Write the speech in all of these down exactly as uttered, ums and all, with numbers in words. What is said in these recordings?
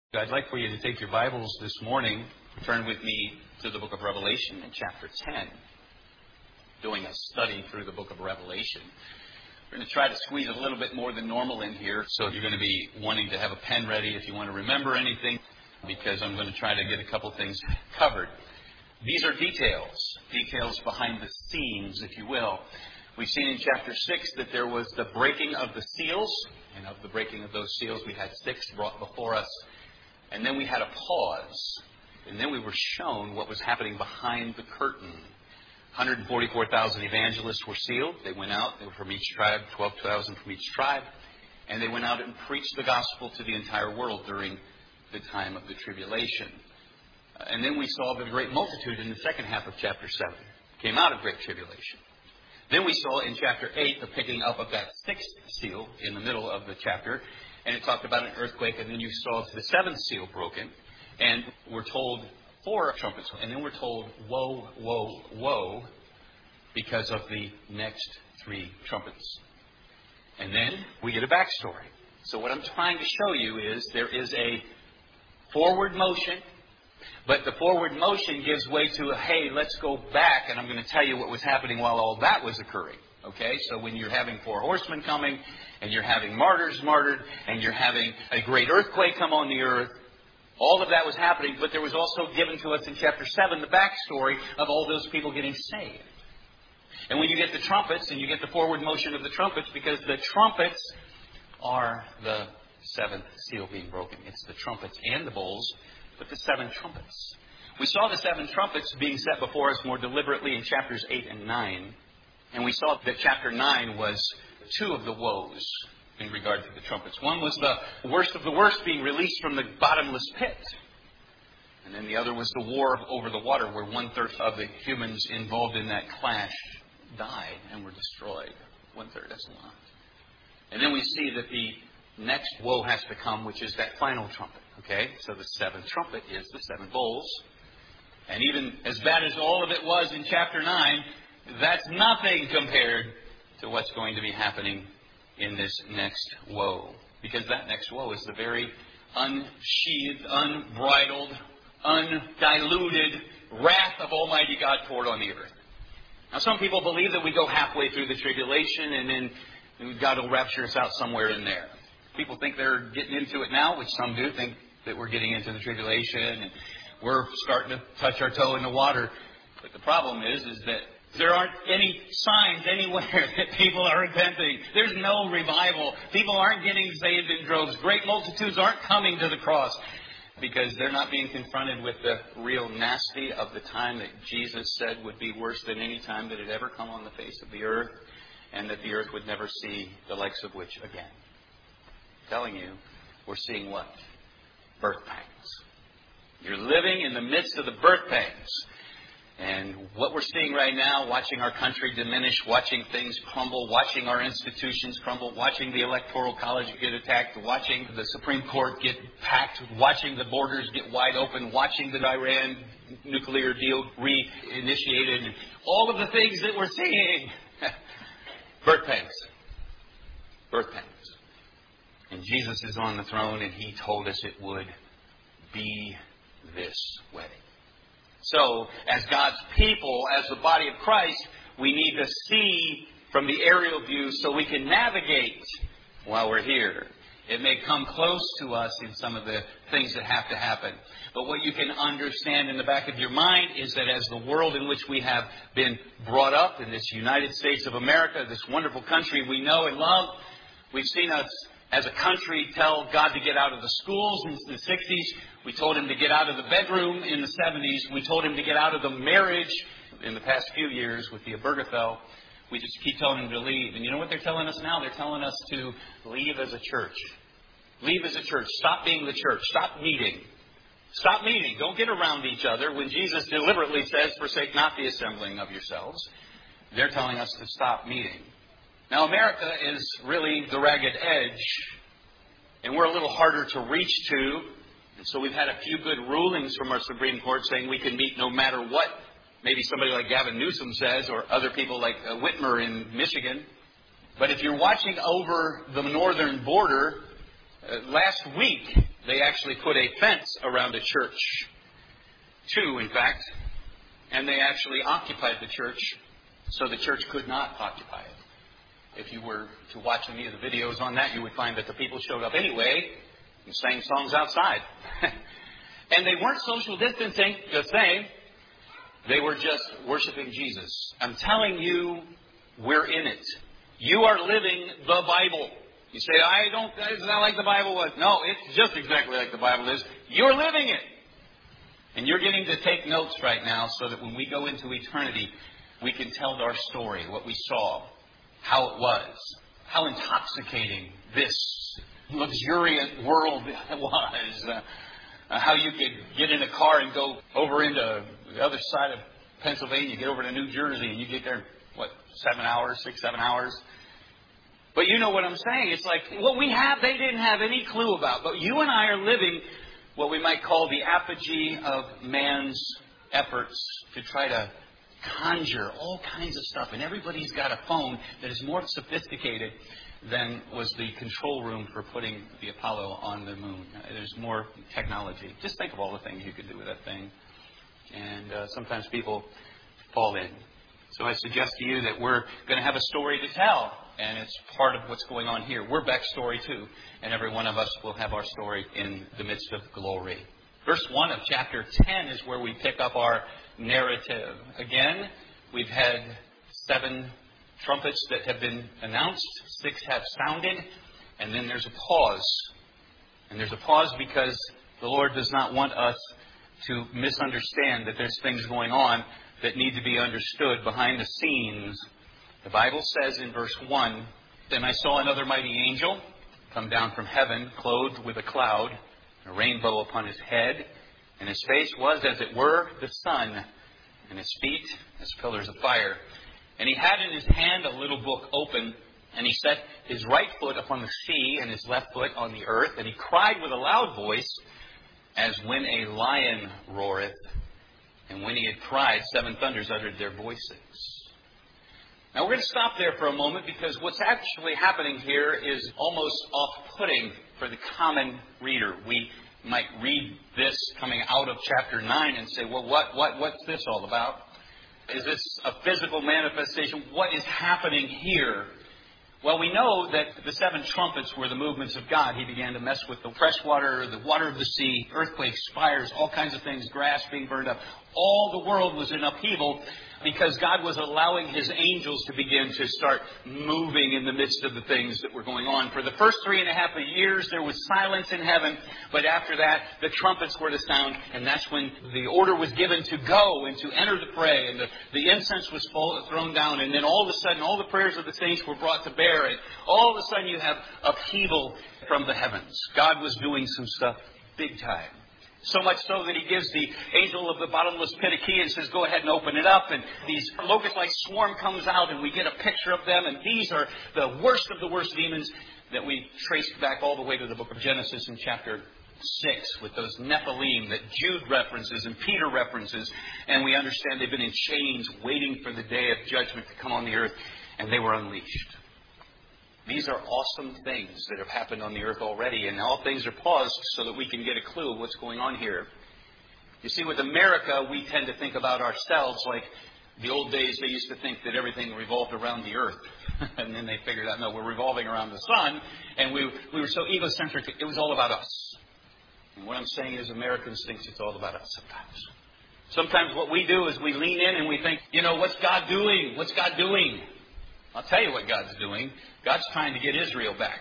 I'd like for you to take your Bibles this morning, turn with me to the book of Revelation in chapter ten, doing a study through the book of Revelation. We're going to try to squeeze a little bit more than normal in here, so you're going to be wanting to have a pen ready if you want to remember anything, because I'm going to try to get a couple things covered. These are details, details behind the scenes, if you will. We've seen in chapter six that there was the breaking of the seals, and of the breaking of those seals we had six brought before us. And then we had a pause. And then we were shown what was happening behind the curtain. one hundred forty-four thousand evangelists were sealed. They went out. They were from each tribe, twelve thousand from each tribe. And they went out and preached the gospel to the entire world during the time of the tribulation. Uh, and then we saw the great multitude in the second half of chapter seven. Came out of great tribulation. Then we saw in chapter eight the picking up of that sixth seal in the middle of the chapter. And it talked about an earthquake, and then you saw the seventh seal broken. And we're told four trumpets. And then we're told, woe, woe, woe, because of the next three trumpets. And then we get a backstory. So what I'm trying to show you is there is a forward motion, but the forward motion gives way to a, hey, let's go back, and I'm going to tell you what was happening while all that was occurring. Okay, so when you're having four horsemen coming, and you're having martyrs martyred, and you're having a great earthquake come on the earth, all of that was happening, but there was also given to us in chapter seven the backstory of all those people getting saved. And when you get the trumpets, and you get the forward motion of the trumpets, because the trumpets are the seventh seal being broken. It's the trumpets and the bowls, but the seven trumpets. We saw the seven trumpets being set before us more deliberately in chapters eight and nine. And we saw that chapter nine was two of the woes in regard to the trumpets. One was the worst of the worst being released from the bottomless pit. And then the other was the war over the water, where one-third of the humans involved in that clash died and were destroyed. One-third, that's a lot. And then we see that the next woe has to come, which is that final trumpet. Okay? So the seventh trumpet is the seven bowls. And even as bad as all of it was in chapter nine, that's nothing compared to what's going to be happening in this next woe. Because that next woe is the very unsheathed, unbridled, undiluted wrath of Almighty God poured on the earth. Now, some people believe that we go halfway through the tribulation and then God will rapture us out somewhere in there. People think they're getting into it now, which some do think that we're getting into the tribulation and we're starting to touch our toe in the water. But the problem is, is that there aren't any signs anywhere that people are repenting. There's no revival. People aren't getting saved in droves. Great multitudes aren't coming to the cross because they're not being confronted with the real nasty of the time that Jesus said would be worse than any time that had ever come on the face of the earth, and that the earth would never see the likes of which again. I'm telling you, we're seeing what? Birth pangs. You're living in the midst of the birth pangs. And what we're seeing right now, watching our country diminish, watching things crumble, watching our institutions crumble, watching the Electoral College get attacked, watching the Supreme Court get packed, watching the borders get wide open, watching the Iran nuclear deal reinitiated, and all of the things that we're seeing. Birth pangs. Birth pangs. And Jesus is on the throne, and He told us it would be this way. So, as God's people, as the body of Christ, we need to see from the aerial view so we can navigate while we're here. It may come close to us in some of the things that have to happen. But what you can understand in the back of your mind is that as the world in which we have been brought up, in this United States of America, this wonderful country we know and love, we've seen us as a country tell God to get out of the schools in the sixties. We told Him to get out of the bedroom in the seventies. We told Him to get out of the marriage in the past few years with the Obergefell. We just keep telling Him to leave. And you know what they're telling us now? They're telling us to leave as a church. Leave as a church. Stop being the church. Stop meeting. Stop meeting. Don't get around each other. When Jesus deliberately says, forsake not the assembling of yourselves, they're telling us to stop meeting. Now, America is really the ragged edge, and we're a little harder to reach to. And so we've had a few good rulings from our Supreme Court saying we can meet no matter what maybe somebody like Gavin Newsom says, or other people like uh, Whitmer in Michigan. But if you're watching over the northern border, uh, last week They actually put a fence around a church. Two, in fact. And they actually occupied the church so the church could not occupy it. If you were to watch any of the videos on that, you would find that the people showed up anyway and sang songs outside. And they weren't social distancing, just saying. They were just worshiping Jesus. I'm telling you, we're in it. You are living the Bible. You say, I don't, it's not like the Bible was. No, it's just exactly like the Bible is. You're living it. And you're getting to take notes right now so that when we go into eternity, we can tell our story, what we saw, how it was, how intoxicating this luxuriant world was, uh, uh, how you could get in a car and go over into the other side of Pennsylvania, get over to New Jersey, and you get there, what, seven hours, six, seven hours? But you know what I'm saying. It's like what we have, they didn't have any clue about. But you and I are living what we might call the apogee of man's efforts to try to conjure all kinds of stuff. And everybody's got a phone that is more sophisticated than was the control room for putting the Apollo on the moon. There's more technology. Just think of all the things you could do with that thing. And uh, sometimes people fall in. So I suggest to you that we're going to have a story to tell. And it's part of what's going on here. We're Beck's story too. And every one of us will have our story in the midst of glory. Verse one of chapter ten is where we pick up our narrative. Again, we've had seven trumpets that have been announced. Six have sounded. And then there's a pause. And there's a pause because the Lord does not want us to misunderstand that there's things going on that need to be understood behind the scenes. The Bible says in verse one, Then I saw another mighty angel come down from heaven, clothed with a cloud, a rainbow upon his head, and his face was as it were the sun, and his feet as pillars of fire. And he had in his hand a little book open, and he set his right foot upon the sea, and his left foot on the earth, and he cried with a loud voice, as when a lion roareth. And when he had cried, seven thunders uttered their voices. Now we're going to stop there for a moment because what's actually happening here is almost off-putting for the common reader. We might read this coming out of chapter nine and say, well, what, what, what's this all about? Is this a physical manifestation? What is happening here? Well, we know that the seven trumpets were the movements of God. He began to mess with the fresh water, the water of the sea, earthquakes, fires, all kinds of things, grass being burned up. All the world was in upheaval because God was allowing His angels to begin to start moving in the midst of the things that were going on. For the first three and a half years, there was silence in heaven. But after that, the trumpets were to sound. And that's when the order was given to go and to enter the fray. And the, the incense was full, thrown down. And then all of a sudden, all the prayers of the saints were brought to bear. And all of a sudden, you have upheaval from the heavens. God was doing some stuff big time. So much so that He gives the angel of the bottomless pit a key and says, go ahead and open it up. And these locust-like swarm comes out and we get a picture of them. And these are the worst of the worst demons that we traced back all the way to the book of Genesis in chapter six with those Nephilim that Jude references and Peter references. And we understand they've been in chains waiting for the day of judgment to come on the earth. And they were unleashed. These are awesome things that have happened on the earth already, and all things are paused so that we can get a clue of what's going on here. You see, with America, we tend to think about ourselves like the old days they used to think that everything revolved around the earth. And then they figured out, no, we're revolving around the sun, and we, we were so egocentric, it was all about us. And what I'm saying is Americans think it's all about us sometimes. Sometimes what we do is we lean in and we think, you know, what's God doing? What's God doing? I'll tell you what God's doing. God's trying to get Israel back.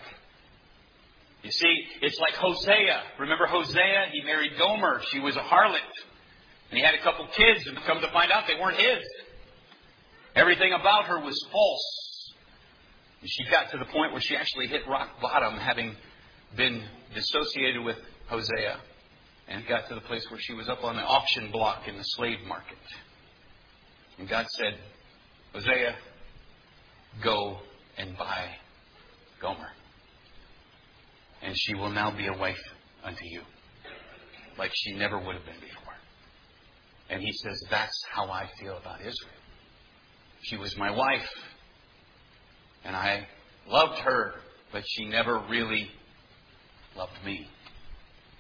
You see, it's like Hosea. Remember Hosea? He married Gomer. She was a harlot. And he had a couple kids, and come to find out they weren't his. Everything about her was false. And she got to the point where she actually hit rock bottom, having been dissociated with Hosea. And got to the place where she was up on the auction block in the slave market. And God said, Hosea, go and buy Gomer, and she will now be a wife unto you, like she never would have been before. And He says, that's how I feel about Israel. She was my wife, and I loved her, but she never really loved me.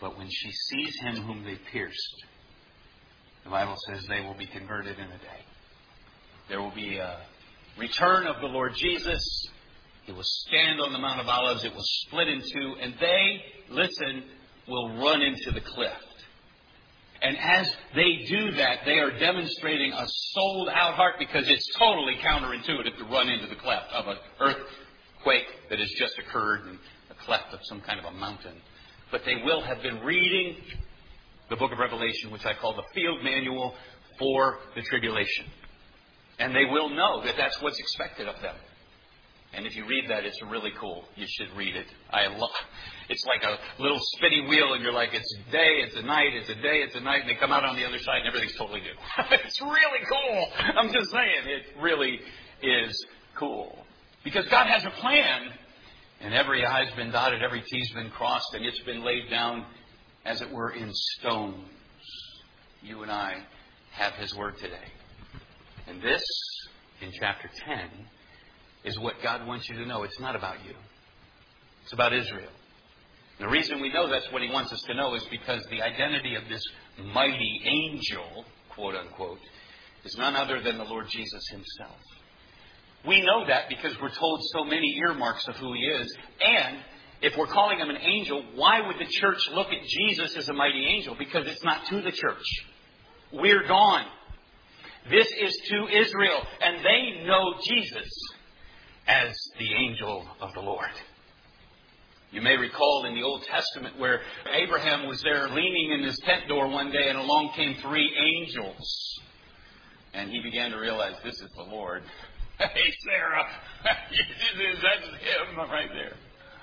But when she sees him whom they pierced, the Bible says they will be converted in a day. There will be a return of the Lord Jesus. He will stand on the Mount of Olives. It will split in two. And they, listen, will run into the cleft. And as they do that, they are demonstrating a sold-out heart, because it's totally counterintuitive to run into the cleft of an earthquake that has just occurred in a cleft of some kind of a mountain. But they will have been reading the book of Revelation, which I call the field manual for the tribulation. And they will know that that's what's expected of them. And if you read that, it's really cool. You should read it. I love. It's like a little spinning wheel, and you're like, it's a day, it's a night, it's a day, it's a night, and they come out on the other side, and everything's totally new. It's really cool. I'm just saying, it really is cool. Because God has a plan, and every I's been dotted, every T's been crossed, and it's been laid down, as it were, in stones. You and I have His Word today. And this, in chapter ten, is what God wants you to know. It's not about you. It's about Israel. And the reason we know that's what He wants us to know is because the identity of this mighty angel, quote unquote, is none other than the Lord Jesus Himself. We know that because we're told so many earmarks of who He is. And if we're calling Him an angel, why would the church look at Jesus as a mighty angel? Because it's not to the church. We're gone. This is to Israel. And they know Jesus as the angel of the Lord. You may recall in the Old Testament where Abraham was there leaning in his tent door one day, and along came three angels. And he began to realize, this is the Lord. Hey, Sarah, that's Him right there.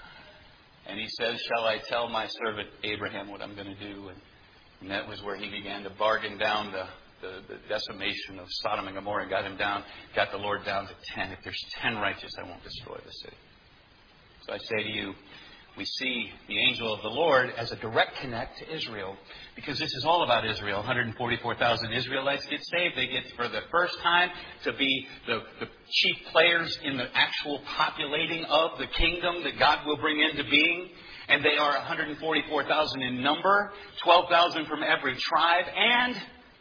And he says, shall I tell my servant Abraham what I'm going to do? And, and that was where he began to bargain down the The, the decimation of Sodom and Gomorrah, and got him down, got the Lord down to ten. If there's ten righteous, I won't destroy the city. So I say to you, we see the angel of the Lord as a direct connect to Israel, because this is all about Israel. one hundred forty-four thousand Israelites get saved. They get for the first time to be the, the chief players in the actual populating of the kingdom that God will bring into being. And they are one hundred forty-four thousand in number, twelve thousand from every tribe, and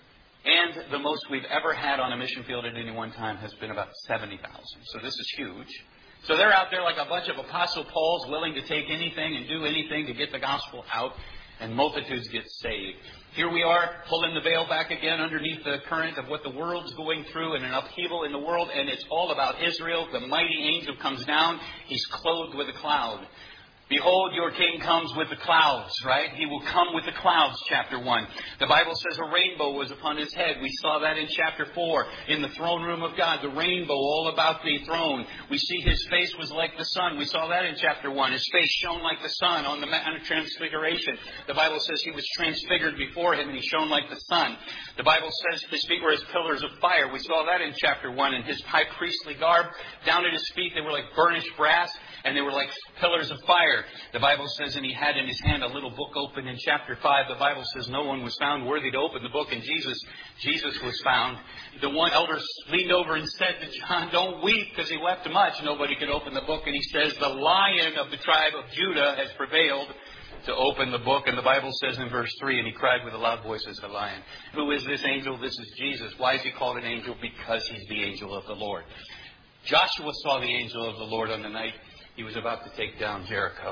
And the most we've ever had on a mission field at any one time has been about seventy thousand. So this is huge. So they're out there like a bunch of Apostle Pauls, willing to take anything and do anything to get the gospel out, and multitudes get saved. Here we are, pulling the veil back again underneath the current of what the world's going through, and an upheaval in the world, and it's all about Israel. The mighty angel comes down. He's clothed with a cloud. Behold, your king comes with the clouds, right? He will come with the clouds, chapter one. The Bible says a rainbow was upon his head. We saw that in chapter four, in the throne room of God. The rainbow all about the throne. We see his face was like the sun. We saw that in chapter one. His face shone like the sun on the Mount of Transfiguration. The Bible says he was transfigured before him, and he shone like the sun. The Bible says his feet were as pillars of fire. We saw that in chapter one. And his high priestly garb, down at his feet, they were like burnished brass, and they were like pillars of fire. The Bible says, and he had in his hand a little book open in chapter five. The Bible says no one was found worthy to open the book, and Jesus, Jesus was found. The one elder leaned over and said to John, don't weep, because he wept much. Nobody could open the book. And he says, the Lion of the tribe of Judah has prevailed to open the book. And the Bible says in verse three, and he cried with a loud voice as a lion. Who is this angel? This is Jesus. Why is he called an angel? Because he's the angel of the Lord. Joshua saw the angel of the Lord on the night he was about to take down Jericho.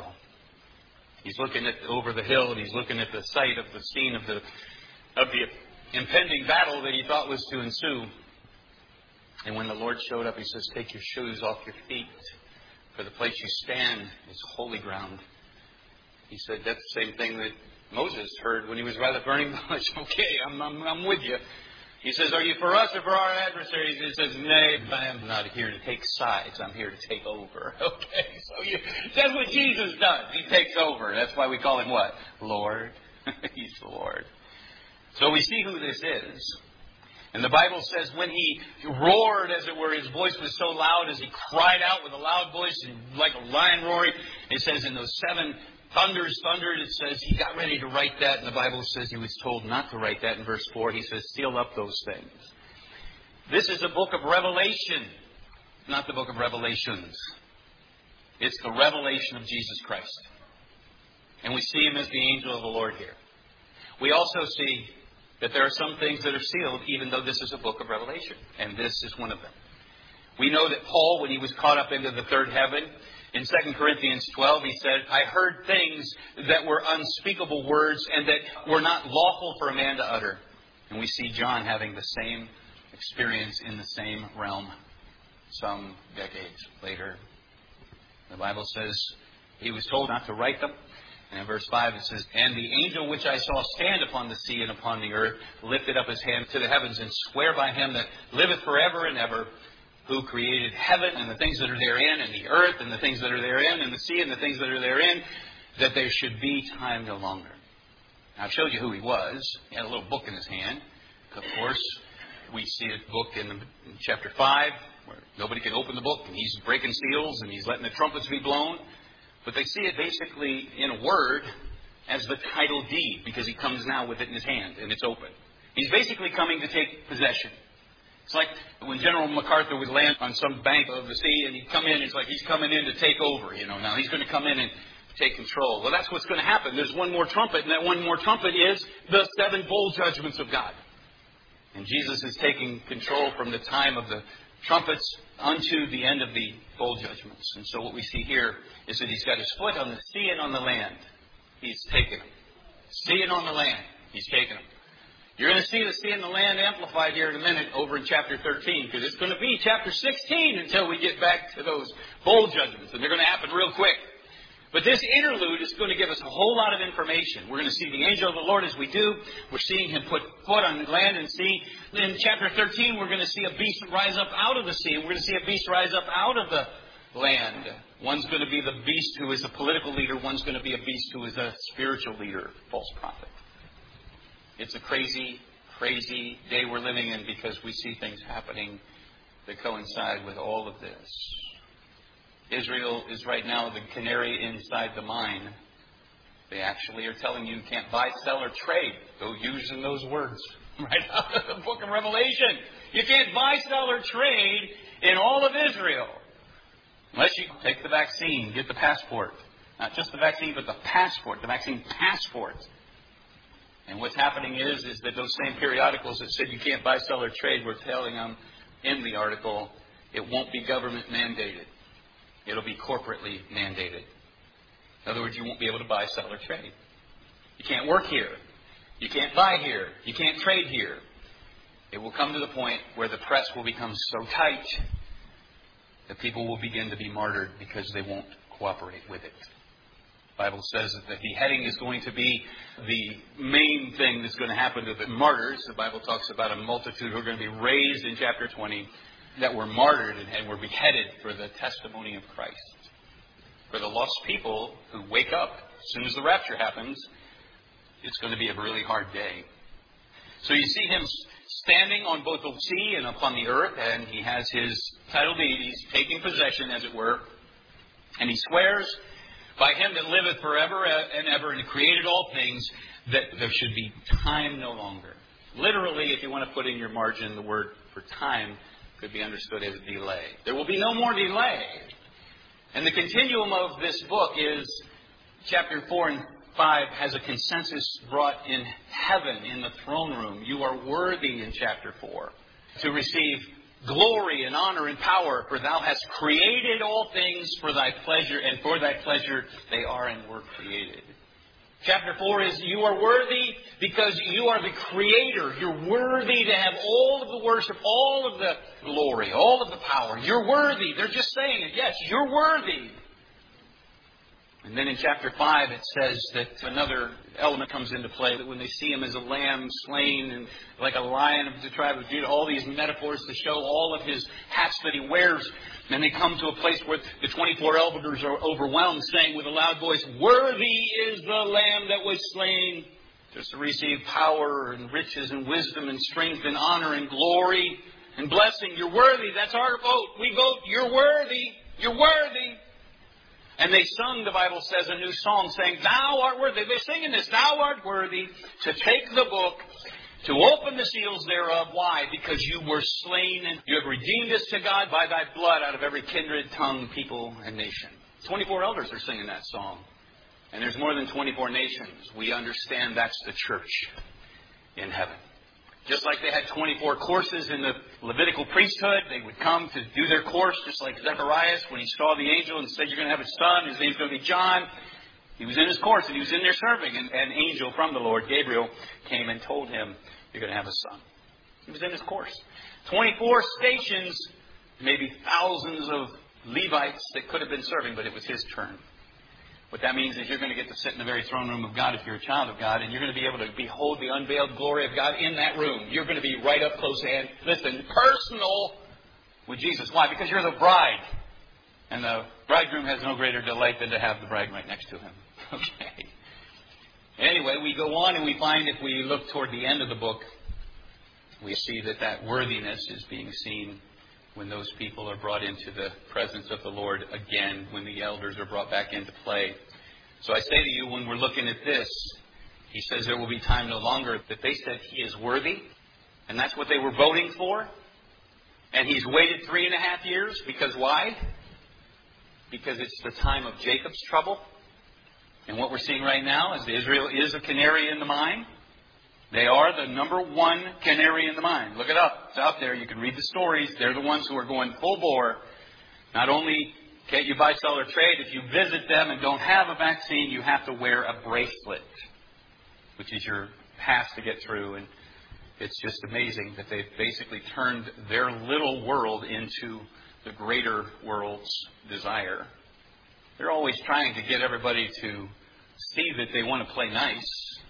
He's looking at over the hill, and he's looking at the site of the scene of the of the impending battle that he thought was to ensue. And when the Lord showed up, he says, take your shoes off your feet, for the place you stand is holy ground. He said that's the same thing that Moses heard when he was by the burning bush. Okay, I'm, I'm, I'm with you. He says, are you for us or for our adversaries? He says, nay, I am not here to take sides. I'm here to take over. Okay, so you, that's what Jesus does. He takes over. That's why we call him what? Lord. He's the Lord. So we see who this is. And the Bible says when he roared, as it were, his voice was so loud as he cried out with a loud voice and like a lion roaring. It says in those seven thunders thundered, it says he got ready to write that, and the Bible says he was told not to write that. In verse four, he says, seal up those things. This is the book of Revelation, not the book of Revelations. It's the revelation of Jesus Christ. And we see him as the angel of the Lord here. We also see that there are some things that are sealed, even though this is a book of Revelation. And this is one of them. We know that Paul, when he was caught up into the third heaven, in Second Corinthians twelve, he said, I heard things that were unspeakable words and that were not lawful for a man to utter. And we see John having the same experience in the same realm some decades later. The Bible says he was told not to write them. And in verse five it says, And the angel which I saw stand upon the sea and upon the earth lifted up his hand to the heavens and sware by him that liveth forever and ever, who created heaven and the things that are therein, and the earth and the things that are therein, and the sea and the things that are therein, that there should be time no longer. Now, I've showed you who he was. He had a little book in his hand. Of course, we see a book in, the, in chapter five, where nobody can open the book, and he's breaking seals, and he's letting the trumpets be blown. But they see it basically in a word as the title deed, because he comes now with it in his hand, and it's open. He's basically coming to take possession. It's like when General MacArthur would land on some bank of the sea and he'd come in, it's like he's coming in to take over, you know. Now he's going to come in and take control. Well, that's what's going to happen. There's one more trumpet, and that one more trumpet is the seven bowl judgments of God. And Jesus is taking control from the time of the trumpets unto the end of the bowl judgments. And so what we see here is that he's got his foot on the sea and on the land. He's taken them. Sea and on the land. He's taken them. You're going to see the sea and the land amplified here in a minute over in chapter thirteen, because it's going to be chapter sixteen until we get back to those bowl judgments, and they're going to happen real quick. But this interlude is going to give us a whole lot of information. We're going to see the angel of the Lord as we do. We're seeing him put foot on land and sea. In chapter thirteen, we're going to see a beast rise up out of the sea, and we're going to see a beast rise up out of the land. One's going to be the beast who is a political leader. One's going to be a beast who is a spiritual leader, false prophet. It's a crazy, crazy day we're living in, because we see things happening that coincide with all of this. Israel is right now the canary inside the mine. They actually are telling you you can't buy, sell, or trade. Go using those words right out of the book of Revelation. You can't buy, sell, or trade in all of Israel unless you take the vaccine, get the passport. Not just the vaccine, but the passport, the vaccine passport. And what's happening is, is that those same periodicals that said you can't buy, sell, or trade, we're telling them in the article, it won't be government mandated. It'll be corporately mandated. In other words, you won't be able to buy, sell, or trade. You can't work here. You can't buy here. You can't trade here. It will come to the point where the press will become so tight that people will begin to be martyred because they won't cooperate with it. The Bible says that the beheading is going to be the main thing that's going to happen to the martyrs. The Bible talks about a multitude who are going to be raised in chapter twenty that were martyred and were beheaded for the testimony of Christ. For the lost people who wake up as soon as the rapture happens, it's going to be a really hard day. So you see him standing on both the sea and upon the earth, and he has his title deed. He's taking possession, as it were. And he swears by him that liveth forever and ever and created all things, that there should be time no longer. Literally, if you want to put in your margin, the word for time could be understood as delay. There will be no more delay. And the continuum of this book is chapter four and five has a consensus brought in heaven, in the throne room. You are worthy in chapter four to receive glory and honor and power, for thou hast created all things for thy pleasure, and for thy pleasure they are and were created. Chapter four is you are worthy because you are the creator. You're worthy to have all of the worship, all of the glory, all of the power. You're worthy. They're just saying it. Yes, you're worthy. And then in chapter five it says that another element comes into play, that when they see him as a lamb slain and like a lion of the tribe of Judah, all these metaphors to show all of his hats that he wears. And they come to a place where the twenty-four elders are overwhelmed, saying with a loud voice, worthy is the lamb that was slain, just to receive power and riches and wisdom and strength and honor and glory and blessing. You're worthy. That's our vote. We vote. You're worthy. You're worthy. And they sung, the Bible says, a new song saying, thou art worthy. They're singing this. Thou art worthy to take the book, to open the seals thereof. Why? Because you were slain and you have redeemed us to God by thy blood out of every kindred, tongue, people, and nation. twenty-four elders are singing that song. And there's more than twenty-four nations. We understand that's the church in heaven. Just like they had twenty-four courses in the Levitical priesthood, they would come to do their course, just like Zacharias, when he saw the angel and said, you're going to have a son, his name's going to be John. He was in his course and he was in there serving. And an angel from the Lord, Gabriel, came and told him, you're going to have a son. He was in his course. twenty-four stations, maybe thousands of Levites that could have been serving, but it was his turn. What that means is you're going to get to sit in the very throne room of God if you're a child of God, and you're going to be able to behold the unveiled glory of God in that room. You're going to be right up close and, listen, personal with Jesus. Why? Because you're the bride. And the bridegroom has no greater delight than to have the bride right next to him. Okay. Anyway, we go on and we find if we look toward the end of the book, we see that that worthiness is being seen when those people are brought into the presence of the Lord again, when the elders are brought back into play. So I say to you, when we're looking at this, he says there will be time no longer that they said he is worthy, and that's what they were voting for. And he's waited three and a half years, because why? Because it's the time of Jacob's trouble. And what we're seeing right now is Israel is a canary in the mine. They are the number one canary in the mine. Look it up. It's out there. You can read the stories. They're the ones who are going full bore. Not only can't you buy, sell, or trade, if you visit them and don't have a vaccine, you have to wear a bracelet, which is your pass to get through. And it's just amazing that they've basically turned their little world into the greater world's desire. They're always trying to get everybody to see that they want to play nice.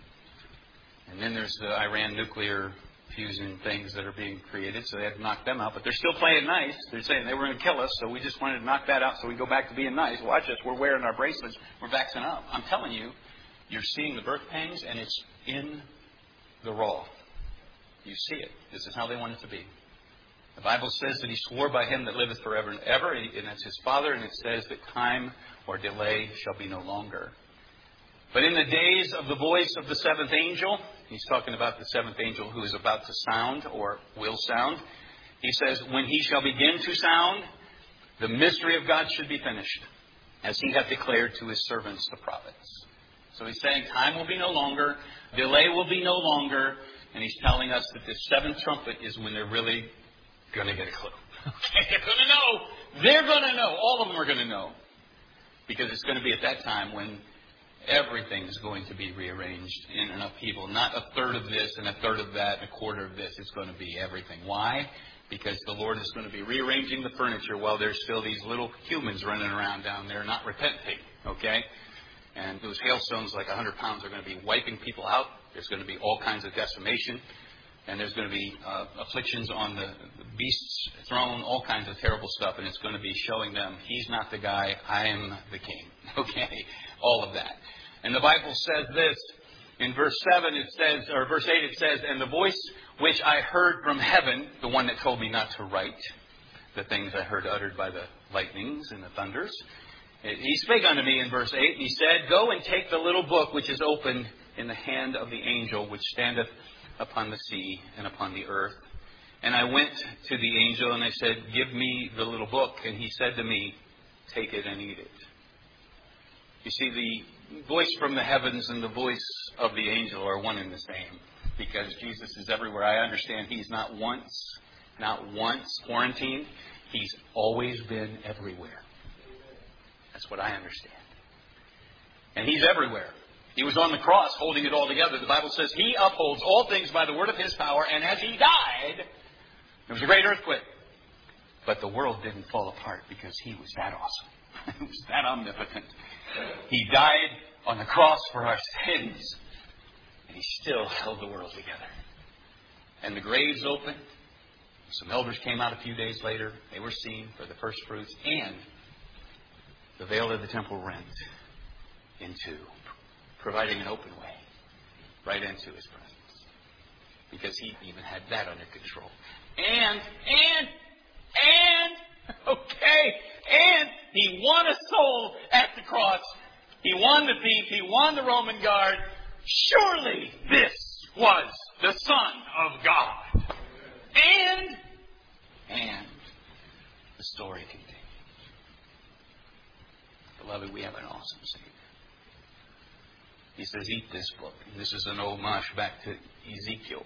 And then there's the Iran nuclear fusion things that are being created, so they have to knock them out. But they're still playing nice. They're saying they were going to kill us, so we just wanted to knock that out so we go back to being nice. Watch us. We're wearing our bracelets. We're vaxxing up. I'm telling you, you're seeing the birth pangs, and it's in the raw. You see it. This is how they want it to be. The Bible says that he swore by him that liveth forever and ever, and that's his Father, and it says that time or delay shall be no longer. But in the days of the voice of the seventh angel, he's talking about the seventh angel who is about to sound or will sound. He says, when he shall begin to sound, the mystery of God should be finished, as he hath declared to his servants, the prophets. So he's saying time will be no longer, delay will be no longer, and he's telling us that this seventh trumpet is when they're really going to get a clue. Okay, they're going to know. They're going to know. All of them are going to know. Because it's going to be at that time when everything's going to be rearranged in an upheaval. Not a third of this and a third of that and a quarter of this. It's going to be everything. Why? Because the Lord is going to be rearranging the furniture while there's still these little humans running around down there not repenting. Okay? And those hailstones like one hundred pounds are going to be wiping people out. There's going to be all kinds of decimation. And there's going to be uh, afflictions on the, the beast's throne, all kinds of terrible stuff. And it's going to be showing them, he's not the guy, I am the king. Okay? All of that. And the Bible says this. In verse seven it says, or verse eight it says, and the voice which I heard from heaven, the one that told me not to write the things I heard uttered by the lightnings and the thunders, he spake unto me in verse eight, and he said, go and take the little book which is opened in the hand of the angel which standeth upon the sea and upon the earth. And I went to the angel and I said, give me the little book. And he said to me, take it and eat it. You see, the voice from the heavens and the voice of the angel are one and the same. Because Jesus is everywhere. I understand he's not once, not once quarantined. He's always been everywhere. That's what I understand. And he's everywhere. He was on the cross holding it all together. The Bible says he upholds all things by the word of his power. And as he died, there was a great earthquake. But the world didn't fall apart because he was that awesome. He was that omnipotent. He died on the cross for our sins. And he still held the world together. And the graves opened. Some elders came out a few days later. They were seen for the first fruits. And the veil of the temple rent in two, providing an open way right into his presence. Because he even had that under control. And, and, and, okay, and he won a soul at the cross. He won the thief. He won the Roman guard. Surely this was the Son of God. And, and the story continues. Beloved, we have an awesome Savior. He says, eat this book. And this is an homage back to Ezekiel.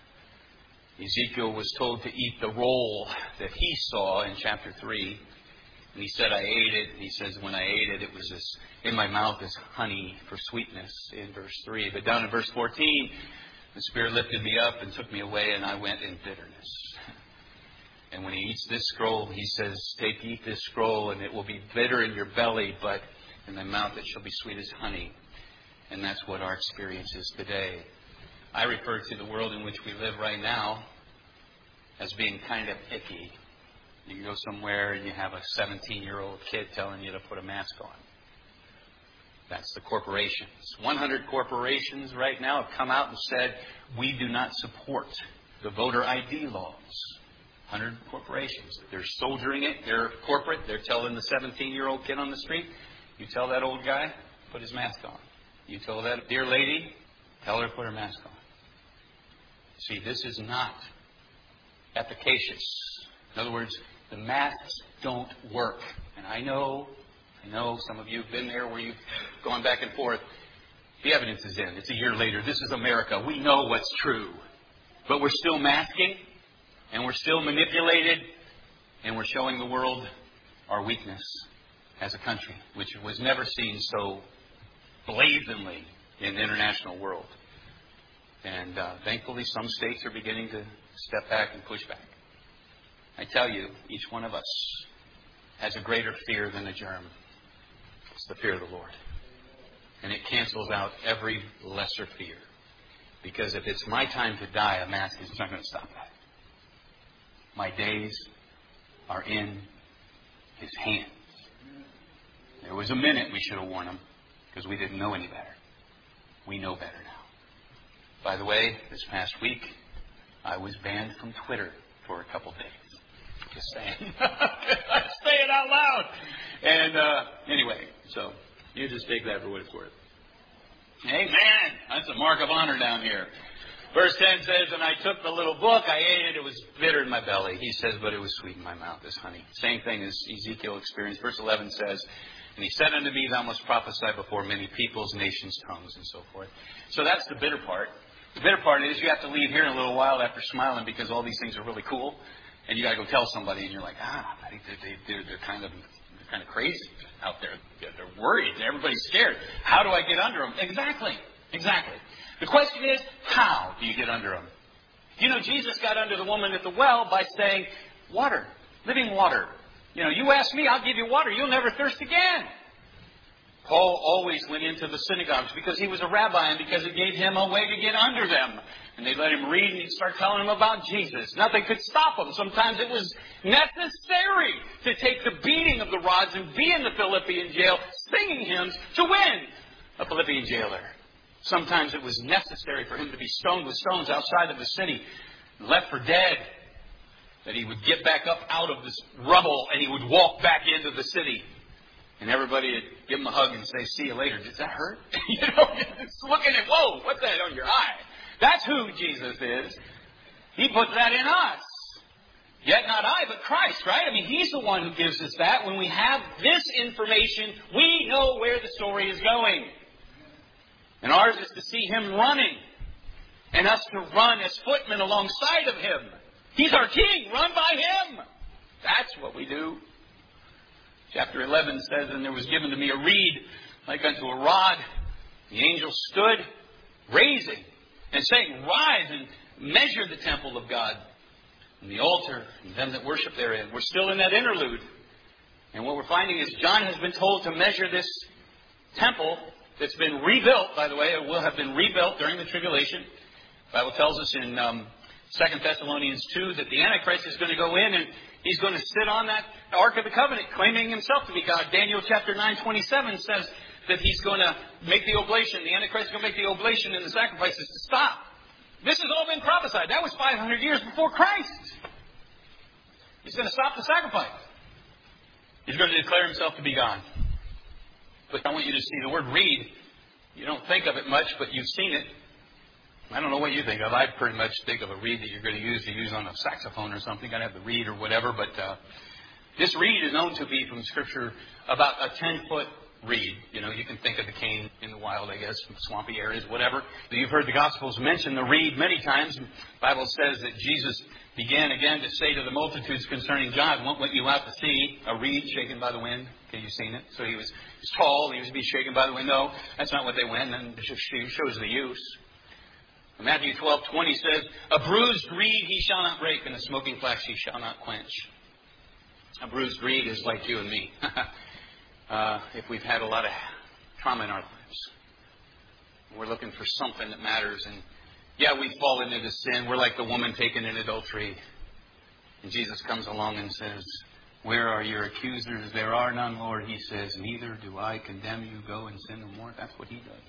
Ezekiel was told to eat the roll that he saw in chapter three. And he said, I ate it. And he says, when I ate it, it was as in my mouth as honey for sweetness in verse three. But down in verse fourteen, the Spirit lifted me up and took me away, and I went in bitterness. And when he eats this scroll, he says, take, eat this scroll, and it will be bitter in your belly, but in my mouth it shall be sweet as honey. And that's what our experience is today. I refer to the world in which we live right now as being kind of icky. You can go somewhere and you have a seventeen-year-old kid telling you to put a mask on. That's the corporations. one hundred corporations right now have come out and said, we do not support the voter I D laws. one hundred corporations. They're soldiering it. They're corporate. They're telling the seventeen-year-old kid on the street, you tell that old guy, put his mask on. You tell that dear lady, tell her to put her mask on. See, this is not efficacious. In other words, the masks don't work. And I know, I know some of you have been there where you've gone back and forth. The evidence is in. It's a year later. This is America. We know what's true. But we're still masking, and we're still manipulated, and we're showing the world our weakness as a country, which was never seen so blazingly in the international world. And uh, thankfully, some states are beginning to step back and push back. I tell you, each one of us has a greater fear than a germ. It's the fear of the Lord. And it cancels out every lesser fear. Because if it's my time to die, a mask is not going to stop that. My days are in His hands. There was a minute we should have worn them because we didn't know any better. We know better now. By the way, this past week, I was banned from Twitter for a couple days. Just saying. I say it out loud. And uh, anyway, so you just take that for what it's worth. Amen. That's a mark of honor down here. Verse ten says, and I took the little book, I ate it, it was bitter in my belly. He says, but it was sweet in my mouth as honey. Same thing as Ezekiel experienced. Verse eleven says, and he said unto me, thou must prophesy before many peoples, nations, tongues, and so forth. So that's the bitter part. The bitter part is you have to leave here in a little while after smiling because all these things are really cool. And you got to go tell somebody, and you're like, ah, they, they, they're, they're kind of they're kind of crazy out there. They're worried. Everybody's scared. How do I get under them? Exactly. Exactly. The question is, how do you get under them? You know, Jesus got under the woman at the well by saying, water, living water. You know, you ask me, I'll give you water. You'll never thirst again. Paul always went into the synagogues because he was a rabbi and because it gave him a way to get under them. And they let him read and he'd start telling them about Jesus. Nothing could stop him. Sometimes it was necessary to take the beating of the rods and be in the Philippian jail singing hymns to win a Philippian jailer. Sometimes it was necessary for him to be stoned with stones outside of the city, left for dead, that he would get back up out of this rubble and he would walk back into the city. And everybody would give him a hug and say, see you later. Does that hurt? You know, just looking at, whoa, what's that on your eye? That's who Jesus is. He puts that in us. Yet not I, but Christ, right? I mean, He's the one who gives us that. When we have this information, we know where the story is going. And ours is to see Him running. And us to run as footmen alongside of Him. He's our King. Run by Him. That's what we do. Chapter eleven says, and there was given to me a reed like unto a rod. The angel stood, raising, and saying, rise and measure the temple of God, and the altar, and them that worship therein. We're still in that interlude. And what we're finding is John has been told to measure this temple that's been rebuilt, by the way. It will have been rebuilt during the tribulation. The Bible tells us in um, Second Thessalonians two that the Antichrist is going to go in and he's going to sit on that Ark of the Covenant, claiming himself to be God. Daniel chapter nine twenty-seven says that he's going to make the oblation. The Antichrist is going to make the oblation and the sacrifices to stop. This has all been prophesied. That was five hundred years before Christ. He's going to stop the sacrifice. He's going to declare himself to be God. But I want you to see the word reed. You don't think of it much, but you've seen it. I don't know what you think of. I pretty much think of a reed that you're going to use to use on a saxophone or something. Got to have the reed or whatever. But uh, this reed is known to be from Scripture about a ten-foot reed. You know, you can think of the cane in the wild, I guess, from swampy areas, whatever. You've heard the Gospels mention the reed many times. The Bible says that Jesus began again to say to the multitudes concerning John, what went you out to see? A reed shaken by the wind. Okay, you've seen it. So he was, he was tall, he was to be shaken by the wind. No, that's not what they went, and it just shows the use. Matthew twelve twenty says, a bruised reed he shall not break, and a smoking flax he shall not quench. A bruised reed is like you and me. uh, if we've had a lot of trauma in our lives. We're looking for something that matters. And yeah, we've fallen into sin. We're like the woman taken in adultery. And Jesus comes along and says, where are your accusers? There are none, Lord. He says, neither do I condemn you. Go and sin no more. That's what he does.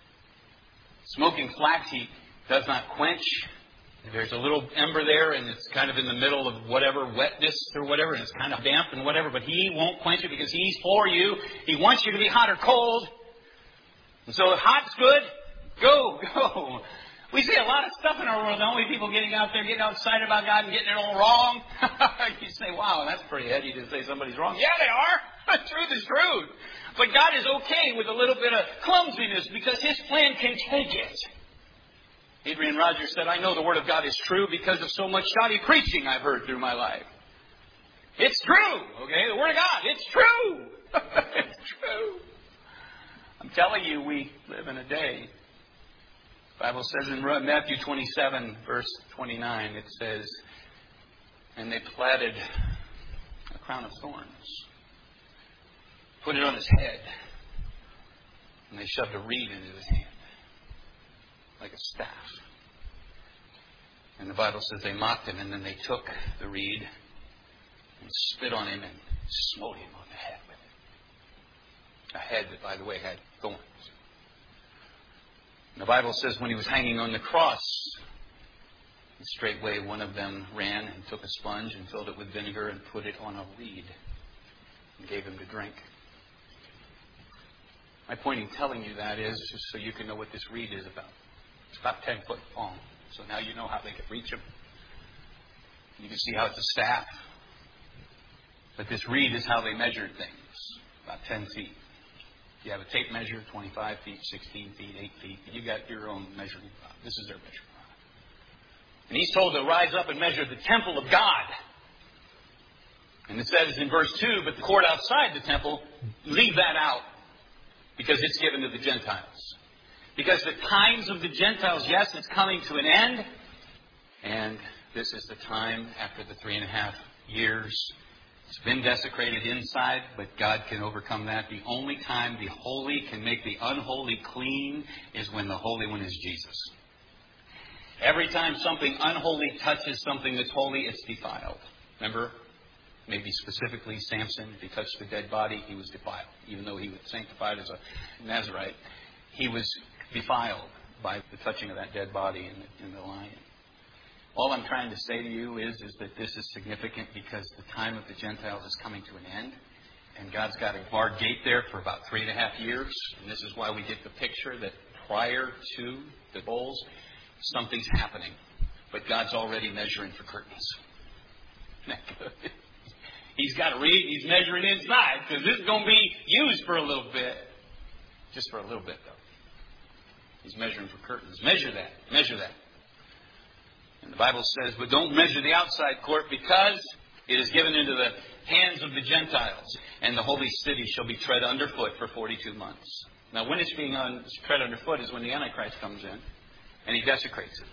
Smoking flax he does not quench. There's a little ember there, and it's kind of in the middle of whatever wetness or whatever, and it's kind of damp and whatever, but he won't quench it because he's for you. He wants you to be hot or cold. And so if hot's good, go, go. We see a lot of stuff in our world, don't we? People getting out there, getting all excited about God and getting it all wrong. You say, wow, that's pretty heady to say somebody's wrong. Yeah, they are. The truth is truth. But God is okay with a little bit of clumsiness because His plan can take it. Adrian Rogers said, I know the Word of God is true because of so much shoddy preaching I've heard through my life. It's true, okay? The Word of God, it's true. It's true. I'm telling you, we live in a day. The Bible says in Matthew twenty-seven, verse twenty-nine, it says, and they platted a crown of thorns, put it on his head, and they shoved a reed into his hand, like a staff. And the Bible says they mocked him, and then they took the reed and spit on him and smote him on the head with it. A head that, by the way, had thorns. And the Bible says when he was hanging on the cross, straightway one of them ran and took a sponge and filled it with vinegar and put it on a reed and gave him to drink. My point in telling you that is just so you can know what this reed is about. It's about ten foot long. So now you know how they could reach him. You can see how it's a staff. But this reed is how they measured things. About ten feet. You have a tape measure, twenty-five feet, sixteen feet, eight feet. You got your own measuring rod. This is their measuring rod. And he's told to rise up and measure the temple of God. And it says in verse two, but the court outside the temple, leave that out. Because it's given to the Gentiles. Because the times of the Gentiles, yes, it's coming to an end. And this is the time after the three and a half years. It's been desecrated inside, but God can overcome that. The only time the holy can make the unholy clean is when the Holy One is Jesus. Every time something unholy touches something that's holy, it's defiled. Remember? Maybe specifically Samson, if he touched the dead body, he was defiled. Even though he was sanctified as a Nazarite, he was defiled by the touching of that dead body in the, in the lion. All I'm trying to say to you is, is that this is significant because the time of the Gentiles is coming to an end. And God's got a barred gate there for about three and a half years. And this is why we get the picture that prior to the bowls, something's happening. But God's already measuring for curtains. Isn't that good? He's got to read, he's measuring inside, because this is going to be used for a little bit. Just for a little bit, though. He's measuring for curtains. Measure that. Measure that. And the Bible says, but don't measure the outside court, because it is given into the hands of the Gentiles, and the holy city shall be tread underfoot for forty-two months. Now, when it's being on, tread underfoot is when the Antichrist comes in, and he desecrates it.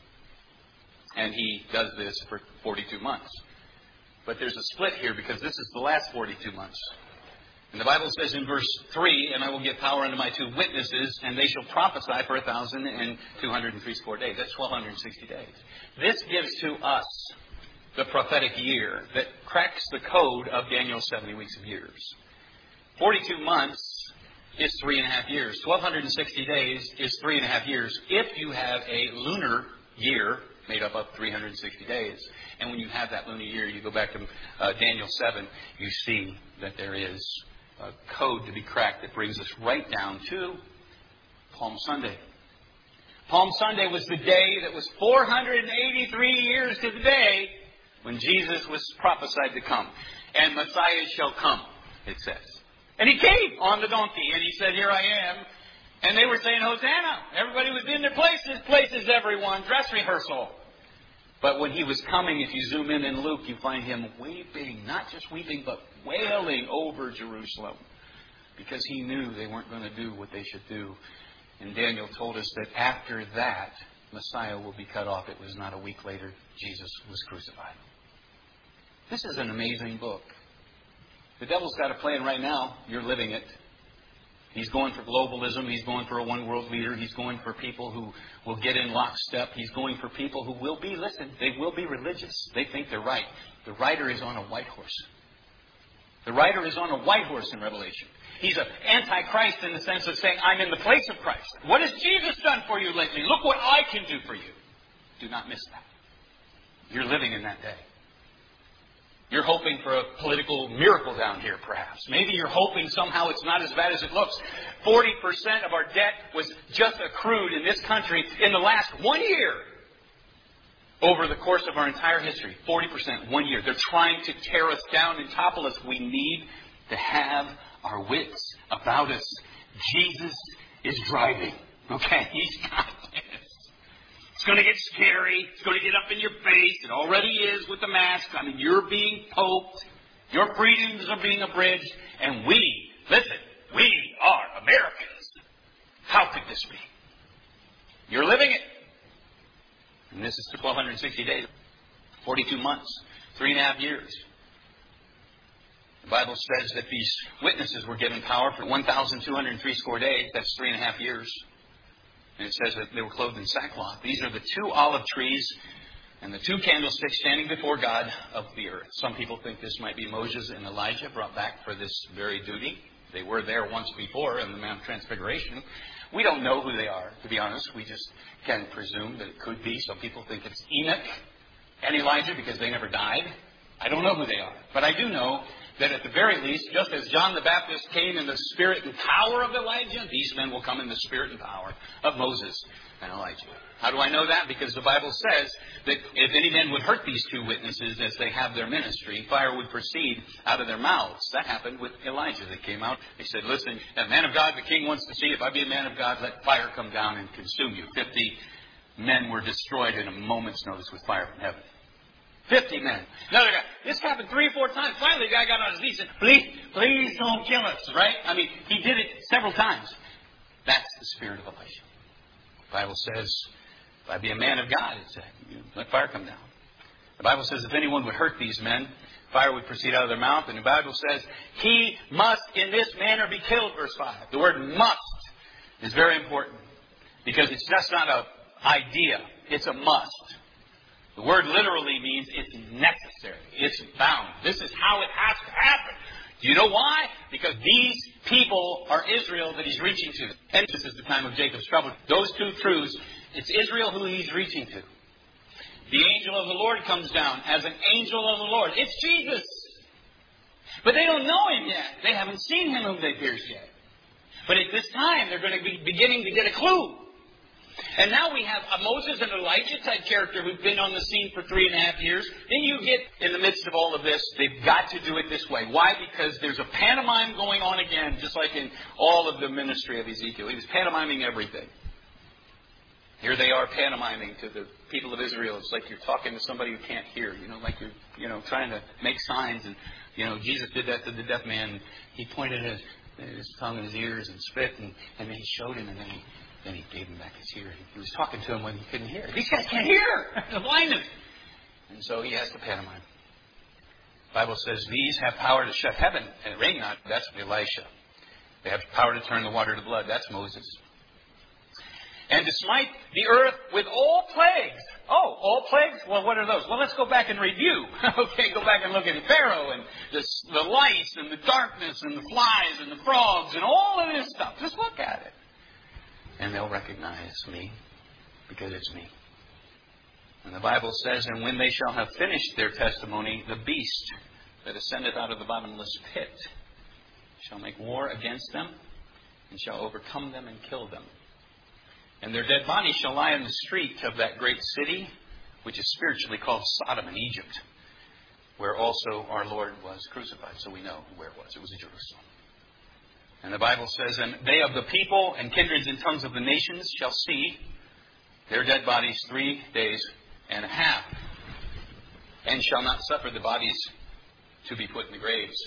And he does this for forty-two months. But there's a split here because this is the last forty-two months. And the Bible says in verse three, and I will give power unto my two witnesses, and they shall prophesy for a thousand and two hundred and threescore days. That's twelve hundred and sixty days. This gives to us the prophetic year that cracks the code of Daniel's seventy weeks of years. forty-two months is three and a half years. twelve hundred and sixty days is three and a half years if you have a lunar year made up of three hundred sixty days. And when you have that lunar year, you go back to uh, Daniel seven, you see that there is a code to be cracked that brings us right down to Palm Sunday. Palm Sunday was the day that was four hundred eighty-three years to the day when Jesus was prophesied to come. And Messiah shall come, it says. And he came on the donkey, and he said, here I am. And they were saying, Hosanna. Everybody was in their places. Places, everyone. Dress rehearsal. But when he was coming, if you zoom in in Luke, you find him weeping. Not just weeping, but wailing over Jerusalem. Because he knew they weren't going to do what they should do. And Daniel told us that after that, Messiah will be cut off. It was not a week later. Jesus was crucified. This is an amazing book. The devil's got a plan right now. You're living it. He's going for globalism. He's going for a one-world leader. He's going for people who will get in lockstep. He's going for people who will be, listen, they will be religious. They think they're right. The rider is on a white horse. The rider is on a white horse in Revelation. He's an antichrist in the sense of saying, I'm in the place of Christ. What has Jesus done for you lately? Look what I can do for you. Do not miss that. You're living in that day. You're hoping for a political miracle down here, perhaps. Maybe you're hoping somehow it's not as bad as it looks. forty percent of our debt was just accrued in this country in the last one year. Over the course of our entire history. forty percent, one year. They're trying to tear us down and topple us. We need to have our wits about us. Jesus is driving. Okay? He's got this. It's going to get scary. It's going to get up in your face. It already is with the mask. I mean, you're being poked. Your freedoms are being abridged. And we, listen, we are Americans. How could this be? You're living it. And this is twelve sixty days. forty-two months. Three and a half years. The Bible says that these witnesses were given power for one thousand two hundred three score days. That's three and a half years. And it says that they were clothed in sackcloth. These are the two olive trees and the two candlesticks standing before God of the earth. Some people think this might be Moses and Elijah brought back for this very duty. They were there once before in the Mount of Transfiguration. We don't know who they are, to be honest. We just can presume that it could be. Some people think it's Enoch and Elijah because they never died. I don't know who they are. But I do know that at the very least, just as John the Baptist came in the spirit and power of Elijah, these men will come in the spirit and power of Moses and Elijah. How do I know that? Because the Bible says that if any men would hurt these two witnesses as they have their ministry, fire would proceed out of their mouths. That happened with Elijah. They came out. They said, listen, a man of God, the king wants to see, if I be a man of God, let fire come down and consume you. Fifty men were destroyed in a moment's notice with fire from heaven. Fifty men. Another guy. This happened three or four times. Finally, the guy got on his knees and said, please, please don't kill us. Right? I mean, he did it several times. That's the spirit of Elijah. The Bible says, if I be a man of God, it said, let fire come down. The Bible says, if anyone would hurt these men, fire would proceed out of their mouth. And the Bible says, he must in this manner be killed, verse five. The word must is very important because it's just not an idea. It's a must. The word literally means it's necessary. It's bound. This is how it has to happen. Do you know why? Because these people are Israel that he's reaching to. And this is the time of Jacob's trouble. Those two truths, it's Israel who he's reaching to. The angel of the Lord comes down as an angel of the Lord. It's Jesus. But they don't know him yet. They haven't seen him whom they pierced yet. But at this time, they're going to be beginning to get a clue. And now we have a Moses and Elijah type character who've been on the scene for three and a half years. Then you get, in the midst of all of this, they've got to do it this way. Why? Because there's a pantomime going on again, just like in all of the ministry of Ezekiel. He was pantomiming everything. Here they are pantomiming to the people of Israel. It's like you're talking to somebody who can't hear, you know, like you're, you know, trying to make signs. And, you know, Jesus did that to the deaf man. He pointed his, his tongue in his ears and spit, and, and then he showed him, and then he... Then he gave him back his hearing. He was talking to him when he couldn't hear. These guys can't hear. They're blinded. And so he has to pantomime. The Bible says these have power to shut heaven and rain not. That's Elisha. They have power to turn the water to blood. That's Moses. And to smite the earth with all plagues. Oh, all plagues? Well, what are those? Well, let's go back and review. Okay, go back and look at Pharaoh and the, the lice and the darkness and the flies and the frogs and all of this stuff. Just look at it. And they'll recognize me because it's me. And the Bible says, and when they shall have finished their testimony, the beast that ascendeth out of the bottomless pit shall make war against them and shall overcome them and kill them. And their dead bodies shall lie in the street of that great city, which is spiritually called Sodom in Egypt, where also our Lord was crucified. So we know where it was. It was in Jerusalem. And the Bible says, and they of the people and kindreds and tongues of the nations shall see their dead bodies three days and a half, and shall not suffer the bodies to be put in the graves.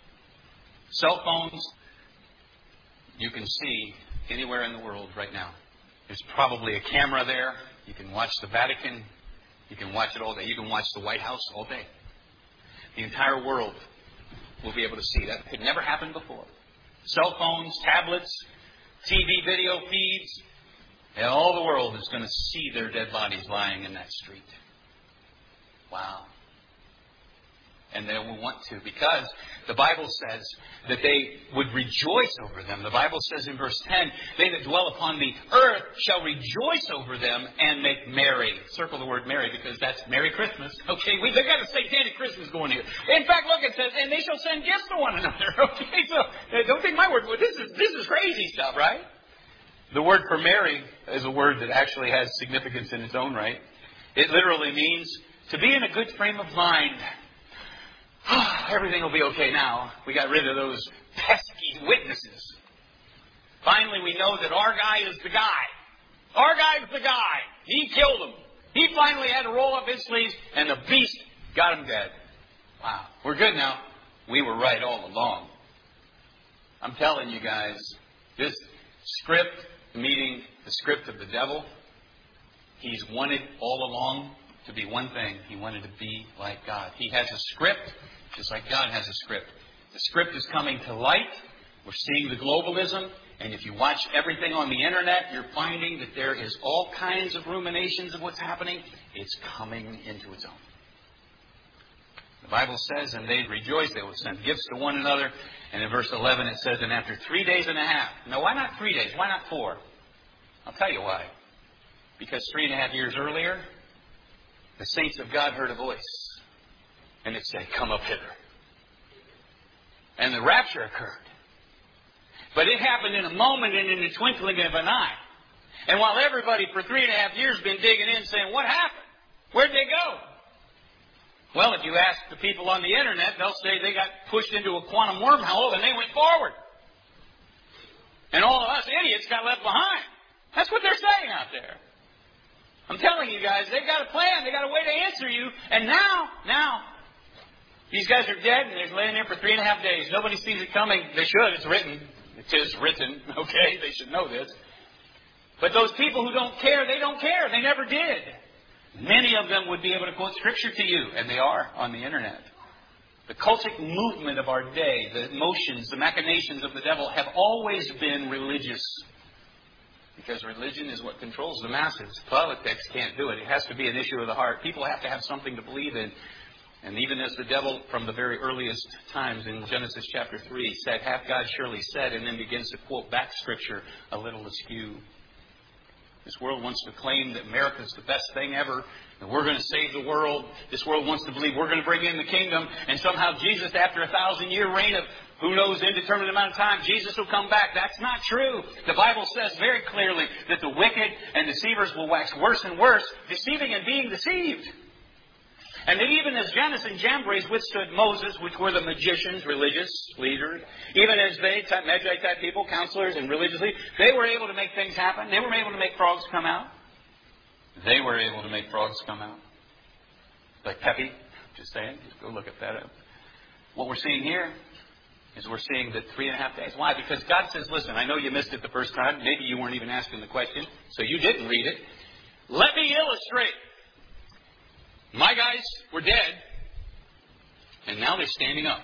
Cell phones, you can see anywhere in the world right now. There's probably a camera there. You can watch the Vatican. You can watch it all day. You can watch the White House all day. The entire world will be able to see. That could never happen before. Cell phones, tablets, T V video feeds, and all the world is going to see their dead bodies lying in that street. Wow. And they will want to, because the Bible says that they would rejoice over them. The Bible says in verse ten, they that dwell upon the earth shall rejoice over them and make merry. Circle the word merry, because that's Merry Christmas. Okay, we've got a satanic Christmas going here. In fact, look, it says, and they shall send gifts to one another. Okay, so don't take my word for it. This is, this is crazy stuff, right? The word for merry is a word that actually has significance in its own right. It literally means to be in a good frame of mind. Everything will be okay now. We got rid of those pesky witnesses. Finally, we know that our guy is the guy. Our guy is the guy. He killed him. He finally had to roll up his sleeves, and the beast got him dead. Wow. We're good now. We were right all along. I'm telling you guys, this script, meeting the script of the devil, he's wanted all along to be one thing. He wanted to be like God. He has a script, just like God has a script. The script is coming to light. We're seeing the globalism. And if you watch everything on the internet, you're finding that there is all kinds of ruminations of what's happening. It's coming into its own. The Bible says, and they rejoice, they will send gifts to one another. And in verse eleven it says, and after three days and a half. Now, why not three days? Why not four? I'll tell you why. Because three and a half years earlier, the saints of God heard a voice. And it said, come up hither. And the rapture occurred. But it happened in a moment and in the twinkling of an eye. And while everybody for three and a half years been digging in saying, what happened? Where'd they go? Well, if you ask the people on the internet, they'll say they got pushed into a quantum wormhole and they went forward. And all of us idiots got left behind. That's what they're saying out there. I'm telling you guys, they've got a plan. They've got a way to answer you. And now, now, these guys are dead and they're laying there for three and a half days. Nobody sees it coming. They should. It's written. It is written. Okay? They should know this. But those people who don't care, they don't care. They never did. Many of them would be able to quote Scripture to you, and they are on the internet. The cultic movement of our day, the motions, the machinations of the devil have always been religious. Because religion is what controls the masses. Politics can't do it. It has to be an issue of the heart. People have to have something to believe in. And even as the devil from the very earliest times in Genesis chapter three said, hath God surely said, and then begins to quote back Scripture a little askew. This world wants to claim that America is the best thing ever, that we're going to save the world. This world wants to believe we're going to bring in the kingdom, and somehow Jesus, after a thousand-year reign of who knows indeterminate amount of time, Jesus will come back. That's not true. The Bible says very clearly that the wicked and deceivers will wax worse and worse, deceiving and being deceived. And that even as Jannes and Jambres withstood Moses, which were the magicians, religious leaders, even as they, type, Magi-type people, counselors and religious leaders, they were able to make things happen. They were able to make frogs come out. They were able to make frogs come out. Like Pepe, just saying, just go look at that up. What we're seeing here is we're seeing that three and a half days. Why? Because God says, listen, I know you missed it the first time. Maybe you weren't even asking the question, so you didn't read it. Let me illustrate. My guys were dead, and now they're standing up.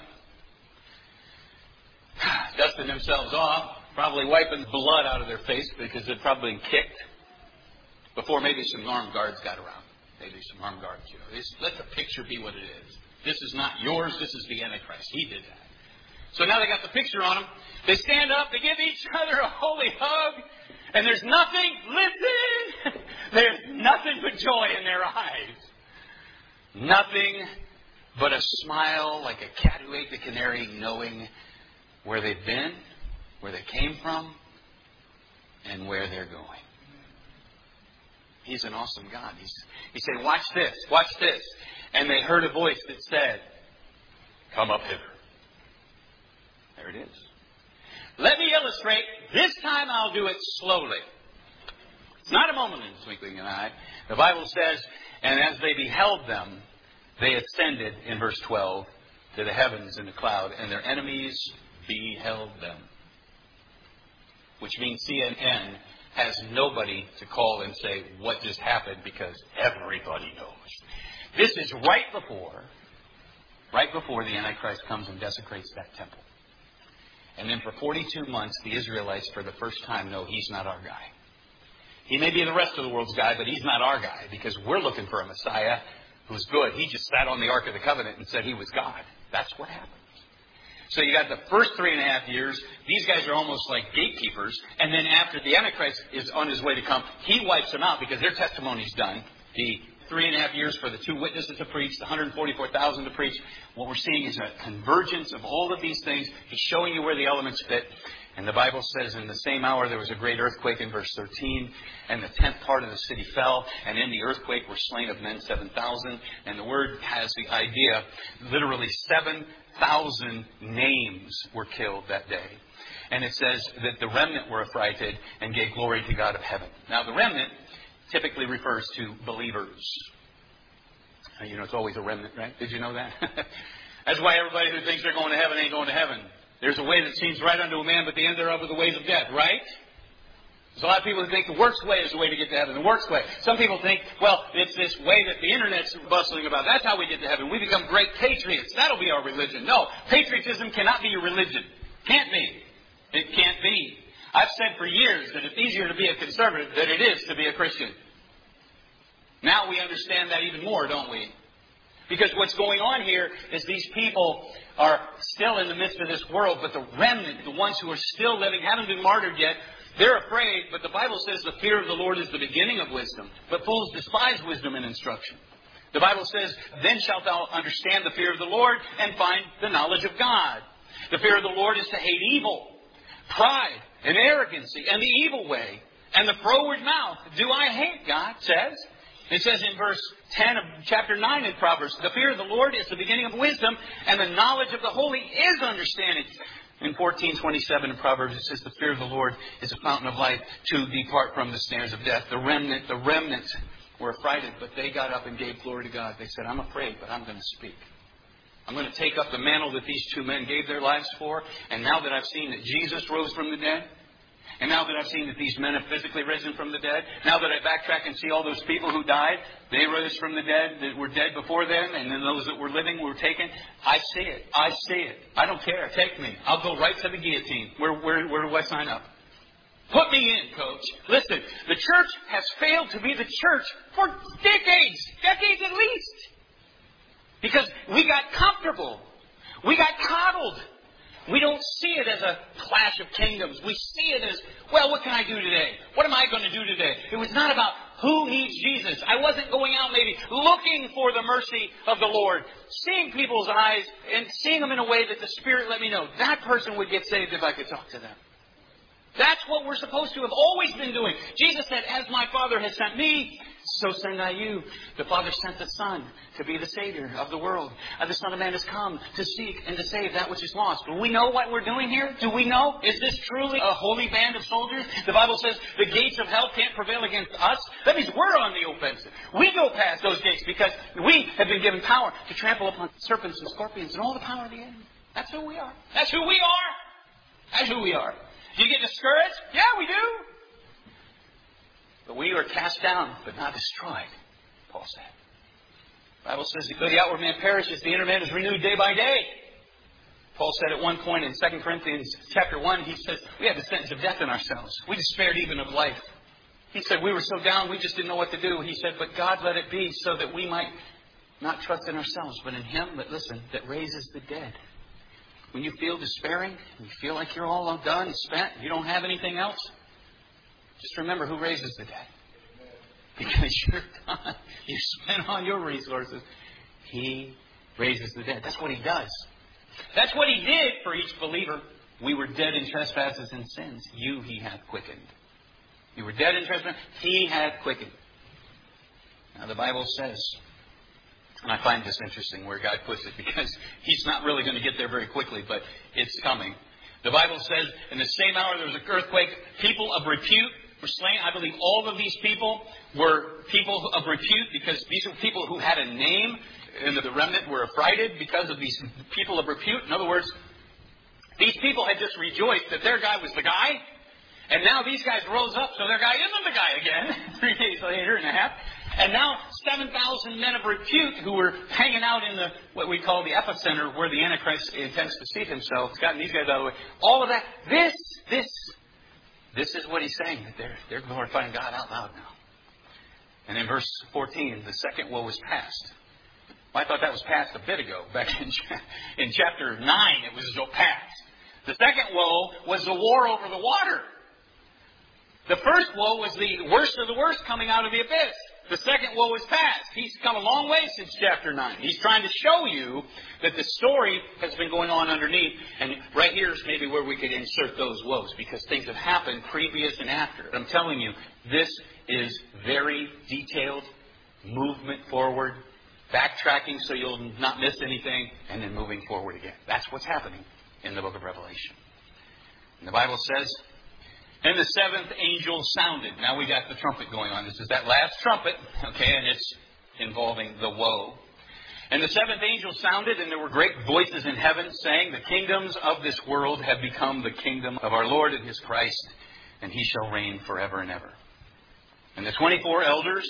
Dusting themselves off, probably wiping blood out of their face because they'd probably been kicked before maybe some armed guards got around. Maybe some armed guards, you know. This, let the picture be what it is. This is not yours. This is the Antichrist. He did that. So now they got the picture on them. They stand up. They give each other a holy hug. And there's nothing, listen, there's nothing but joy in their eyes. Nothing but a smile like a cat who ate the canary, knowing where they've been, where they came from, and where they're going. He's an awesome God. He's, he said, watch this, watch this. And they heard a voice that said, come up hither. There it is. Let me illustrate. This time I'll do it slowly. It's not a moment in the twinkling of an eye. The Bible says, and as they beheld them, they ascended, in verse twelve, to the heavens in the cloud, and their enemies beheld them. Which means C N N has nobody to call and say what just happened, because everybody knows. This is right before, right before the Antichrist comes and desecrates that temple. And then for forty-two months, the Israelites for the first time know he's not our guy. He may be the rest of the world's guy, but he's not our guy, because we're looking for a Messiah who's good. He just sat on the Ark of the Covenant and said he was God. That's what happened. So you got the first three and a half years. These guys are almost like gatekeepers. And then after the Antichrist is on his way to come, he wipes them out because their testimony's done. The three and a half years for the two witnesses to preach, the one hundred forty-four thousand to preach. What we're seeing is a convergence of all of these things. He's showing you where the elements fit. And the Bible says in the same hour there was a great earthquake in verse thirteen, and the tenth part of the city fell, and in the earthquake were slain of men seven thousand. And the word has the idea, literally seven thousand names were killed that day. And it says that the remnant were affrighted and gave glory to God of heaven. Now the remnant typically refers to believers. You know, it's always a remnant, right? Did you know that? That's why everybody who thinks they're going to heaven ain't going to heaven. There's a way that seems right unto a man, but the end thereof are the ways of death, right? There's a lot of people who think the works way is the way to get to heaven, the works way. Some people think, well, it's this way that the Internet's bustling about. That's how we get to heaven. We become great patriots. That'll be our religion. No, patriotism cannot be your religion. Can't be. It can't be. I've said for years that it's easier to be a conservative than it is to be a Christian. Now we understand that even more, don't we? Because what's going on here is these people are still in the midst of this world, but the remnant, the ones who are still living, haven't been martyred yet, they're afraid. But the Bible says the fear of the Lord is the beginning of wisdom, but fools despise wisdom and instruction. The Bible says, then shalt thou understand the fear of the Lord and find the knowledge of God. The fear of the Lord is to hate evil, pride, and arrogancy, and the evil way, and the froward mouth. Do I hate, God says. It says in verse ten of chapter nine in Proverbs, the fear of the Lord is the beginning of wisdom, and the knowledge of the holy is understanding. In fourteen twenty-seven in Proverbs, it says the fear of the Lord is a fountain of life to depart from the snares of death. The remnant, the remnant were affrighted, but they got up and gave glory to God. They said, I'm afraid, but I'm going to speak. I'm going to take up the mantle that these two men gave their lives for, and now that I've seen that Jesus rose from the dead, and now that I've seen that these men have physically risen from the dead, now that I backtrack and see all those people who died, they rose from the dead, that were dead before them, and then those that were living were taken. I see it. I see it. I don't care. Take me. I'll go right to the guillotine. Where, where, where do I sign up? Put me in, coach. Listen, the church has failed to be the church for decades. Decades at least. Because we got comfortable. We got coddled. We don't see it as a clash of kingdoms. We see it as, well, what can I do today? What am I going to do today? It was not about who needs Jesus. I wasn't going out maybe looking for the mercy of the Lord, seeing people's eyes and seeing them in a way that the Spirit let me know that person would get saved if I could talk to them. That's what we're supposed to have always been doing. Jesus said, as my Father has sent me, so send I you. The Father sent the Son to be the Savior of the world. And the Son of Man has come to seek and to save that which is lost. Do we know what we're doing here? Do we know? Is this truly a holy band of soldiers? The Bible says the gates of hell can't prevail against us. That means we're on the offensive. We go past those gates because we have been given power to trample upon serpents and scorpions and all the power of the enemy. That's who we are. That's who we are. That's who we are. Do you get discouraged? Yeah, we do. But we are cast down, but not destroyed, Paul said. The Bible says that the outward man perishes, the inner man is renewed day by day. Paul said at one point in Second Corinthians chapter one, he says, we had the sentence of death in ourselves. We despaired even of life. He said, we were so down, we just didn't know what to do. He said, but God let it be so that we might not trust in ourselves, but in Him, but listen, that raises the dead. When you feel despairing, you feel like you're all done, spent, you don't have anything else, just remember who raises the dead. Because you're done. You spent all your resources. He raises the dead. That's what He does. That's what He did for each believer. We were dead in trespasses and sins. You He hath quickened. You were dead in trespasses. He hath quickened. Now the Bible says, and I find this interesting where God puts it, because He's not really going to get there very quickly, but it's coming. The Bible says in the same hour there was an earthquake. People of repute were slain. I believe all of these people were people of repute because these were people who had a name, and the remnant were affrighted because of these people of repute. In other words, these people had just rejoiced that their guy was the guy, and now these guys rose up, so their guy isn't the guy again, three days later and a half. And now seven thousand men of repute who were hanging out in the what we call the epicenter where the Antichrist intends to seat himself, has gotten these guys out of the way. All of that, this, this, this is what he's saying, that they're, they're glorifying God out loud now. And in verse fourteen, the second woe is past. Well, I thought that was past a bit ago. Back in, in chapter nine, it was past. The second woe was the war over the water. The first woe was the worst of the worst coming out of the abyss. The second woe is past. He's come a long way since chapter nine. He's trying to show you that the story has been going on underneath. And right here is maybe where we could insert those woes, because things have happened previous and after. I'm telling you, this is very detailed movement forward, backtracking so you'll not miss anything, and then moving forward again. That's what's happening in the book of Revelation. And the Bible says, and the seventh angel sounded. Now we got the trumpet going on. This is that last trumpet, okay, and it's involving the woe. And the seventh angel sounded, and there were great voices in heaven saying, the kingdoms of this world have become the kingdom of our Lord and His Christ, and He shall reign forever and ever. And the twenty-four elders,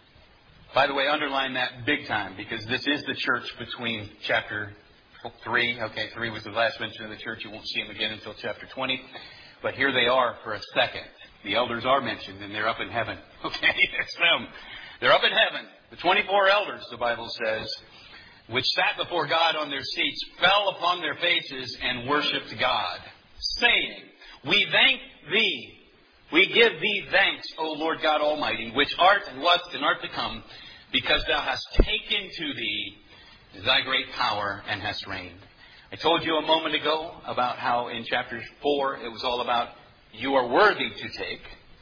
by the way, underline that big time, because this is the church between chapter three. Okay, three was the last mention of the church. You won't see them again until chapter twenty. But here they are for a second. The elders are mentioned, and they're up in heaven. Okay, it's them. They're up in heaven. The twenty-four elders, the Bible says, which sat before God on their seats, fell upon their faces and worshipped God, saying, we thank Thee. We give Thee thanks, O Lord God Almighty, which art and wast and art to come, because Thou hast taken to Thee Thy great power and hast reigned. I told you a moment ago about how in chapter four it was all about you are worthy to take.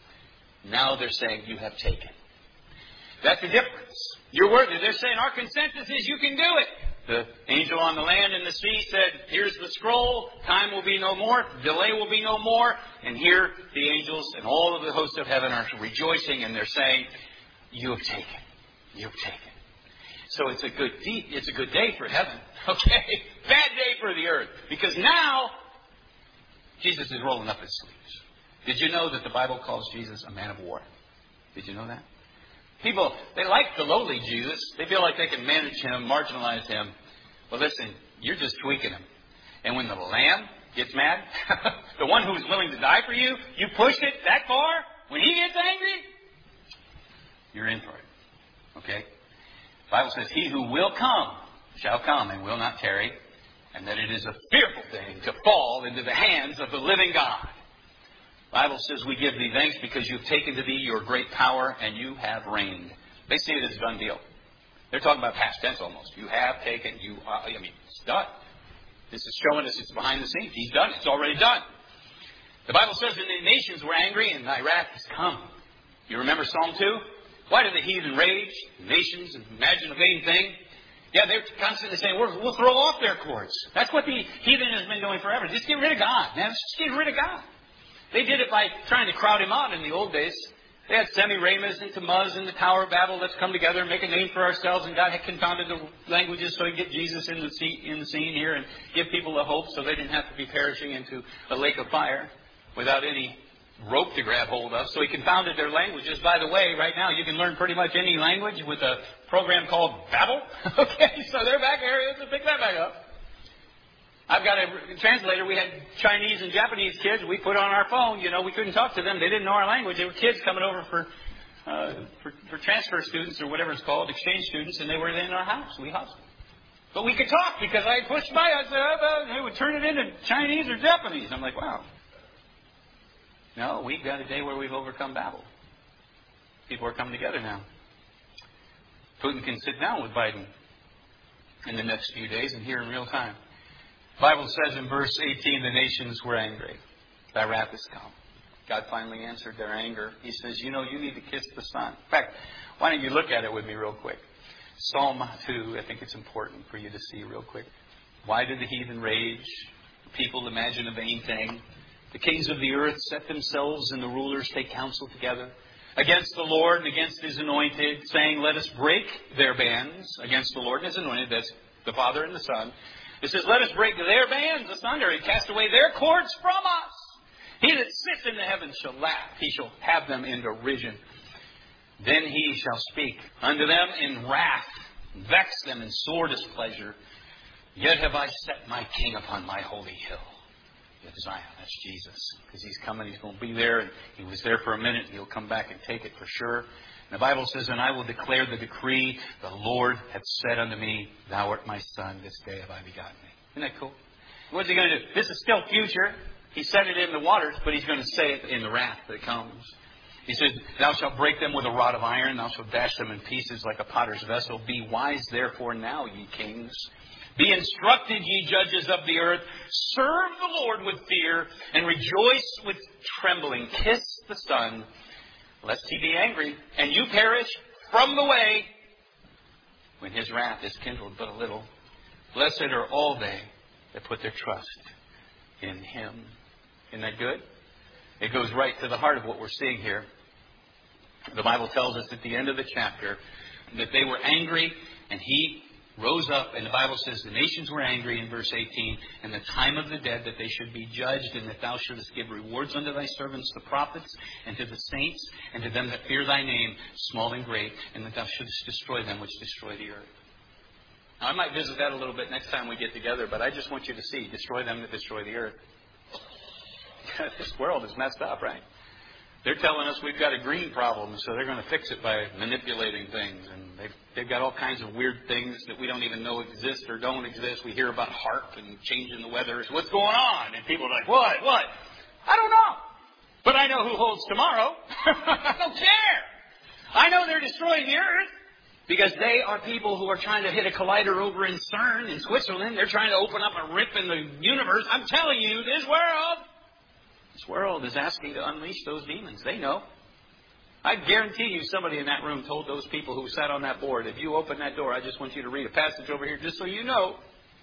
Now they're saying you have taken. That's the difference. You're worthy. They're saying our consensus is you can do it. The angel on the land and the sea said, here's the scroll. Time will be no more. Delay will be no more. And here the angels and all of the hosts of heaven are rejoicing, and they're saying, you have taken. You have taken. So it's a good de- it's a good day for heaven. Okay? Bad day for the earth. Because now, Jesus is rolling up his sleeves. Did you know that the Bible calls Jesus a man of war? Did you know that? People, they like the lowly Jesus. They feel like they can manage him, marginalize him. Well, listen, you're just tweaking him. And when the Lamb gets mad, the one who's willing to die for you, you push it that far, when he gets angry, you're in for it. Okay? The Bible says, he who will come shall come and will not tarry, and that it is a fearful thing to fall into the hands of the living God. The Bible says, we give Thee thanks because You've taken to Thee your great power and You have reigned. They see it as a done deal. They're talking about past tense almost. You have taken, you, uh, I mean, it's done. This is showing us it's behind the scenes. He's done it. It's already done. The Bible says that the nations were angry and Thy wrath has come. You remember Psalm two? Why do the heathen rage? Nations imagine a vain thing. Yeah, they're constantly saying, we'll, we'll throw off their cords. That's what the heathen has been doing forever. Just get rid of God, man. Just get rid of God. They did it by trying to crowd him out in the old days. They had Semiramis and Tammuz in the Tower of Babel. Let's come together and make a name for ourselves. And God had confounded the languages so He could get Jesus in the, scene, in the scene here and give people a hope so they didn't have to be perishing into a lake of fire without any rope to grab hold of. So He confounded their languages. By the way, right now you can learn pretty much any language with a program called Babel. Okay, so they're back here. Let's pick that back up. I've got a translator. We had Chinese and Japanese kids. We put on our phone. You know, we couldn't talk to them. They didn't know our language. They were kids coming over for, uh, for, for transfer students or whatever it's called, exchange students, and they were in our house. We hustled. But we could talk because I pushed by. I said, oh, they would turn it into Chinese or Japanese. I'm like, wow. No, we've got a day where we've overcome Babel. People are coming together now. Putin can sit down with Biden in the next few days and hear in real time. The Bible says in verse eighteen, the nations were angry. Thy wrath is come. God finally answered their anger. He says, you know, you need to kiss the Son. In fact, why don't you look at it with me real quick? Psalm two, I think it's important for you to see real quick. Why did the heathen rage? people imagine a vain thing. The kings of the earth set themselves and the rulers take counsel together against the Lord and against His anointed, saying, let us break their bands against the Lord and His anointed. That's the Father and the Son. It says, let us break their bands asunder and cast away their cords from us. He that sits in the heavens shall laugh. He shall have them in derision. Then He shall speak unto them in wrath, vex them in sore displeasure. Yet have I set my King upon my holy hill. Yet Zion, that's Jesus. Because He's coming, He's going to be there. And He was there for a minute. He'll come back and take it for sure. And the Bible says, and I will declare the decree, the Lord hath said unto me, thou art my Son, this day have I begotten thee. Isn't that cool? What's He going to do? This is still future. He said it in the waters, but He's going to say it in the wrath that comes. He says, thou shalt break them with a rod of iron. Thou shalt dash them in pieces like a potter's vessel. Be wise, therefore, now, ye kings. Be instructed, ye judges of the earth. Serve the Lord with fear and rejoice with trembling. Kiss the Son, lest He be angry, and you perish from the way when His wrath is kindled but a little. Blessed are all they that put their trust in Him. Isn't that good? It goes right to the heart of what we're seeing here. The Bible tells us at the end of the chapter that they were angry and He rose up, and the Bible says the nations were angry in verse eighteen, and the time of the dead that they should be judged, and that thou shouldest give rewards unto thy servants, the prophets, and to the saints, and to them that fear thy name, small and great, and that thou shouldest destroy them which destroy the earth. Now, I might visit that a little bit next time we get together, but I just want you to see, destroy them that destroy the earth. This world is messed up, right? They're telling us we've got a green problem, so they're going to fix it by manipulating things. And they've, they've got all kinds of weird things that we don't even know exist or don't exist. We hear about HAARP and changing the weather. So what's going on? And people are like, what? What? I don't know. But I know who holds tomorrow. I don't care. I know they're destroying the earth because they are people who are trying to hit a collider over in CERN in Switzerland. They're trying to open up a rip in the universe. I'm telling you, this world... This world is asking to unleash those demons. They know. I guarantee you somebody in that room told those people who sat on that board, if you open that door, I just want you to read a passage over here just so you know.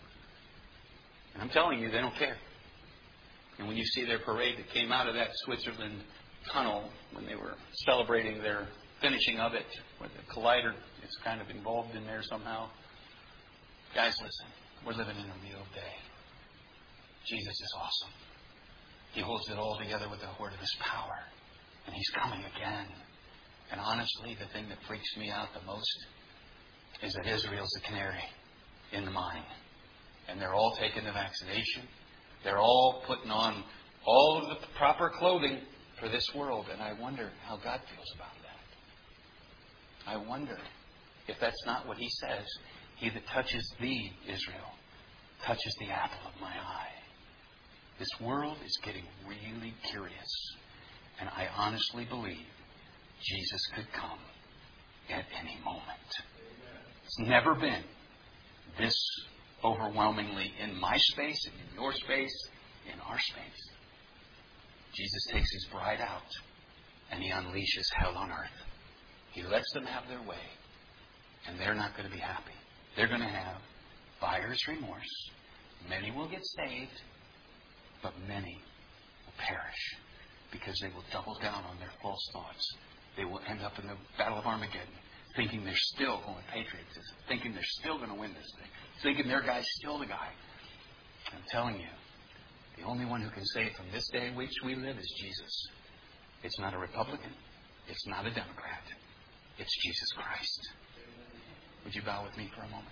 And I'm telling you, they don't care. And when you see their parade that came out of that Switzerland tunnel when they were celebrating their finishing of it, where the collider is kind of involved in there somehow. Guys, listen. We're living in a real day. Jesus is awesome. He holds it all together with the word of His power. And He's coming again. And honestly, the thing that freaks me out the most is that Israel's the canary in the mine. And they're all taking the vaccination. They're all putting on all of the proper clothing for this world. And I wonder how God feels about that. I wonder if that's not what He says. He that touches thee, Israel, touches the apple of my eye. This world is getting really curious. And I honestly believe Jesus could come at any moment. It's never been this overwhelmingly in my space, and in your space, in our space. Jesus takes His bride out and He unleashes hell on earth. He lets them have their way. And they're not going to be happy. They're going to have buyer's remorse. Many will get saved. But many will perish because they will double down on their false thoughts. They will end up in the Battle of Armageddon thinking they're still going patriotism, thinking they're still going to win this thing, thinking their guy's still the guy. I'm telling you, the only one who can say from this day in which we live is Jesus. It's not a Republican. It's not a Democrat. It's Jesus Christ. Would you bow with me for a moment?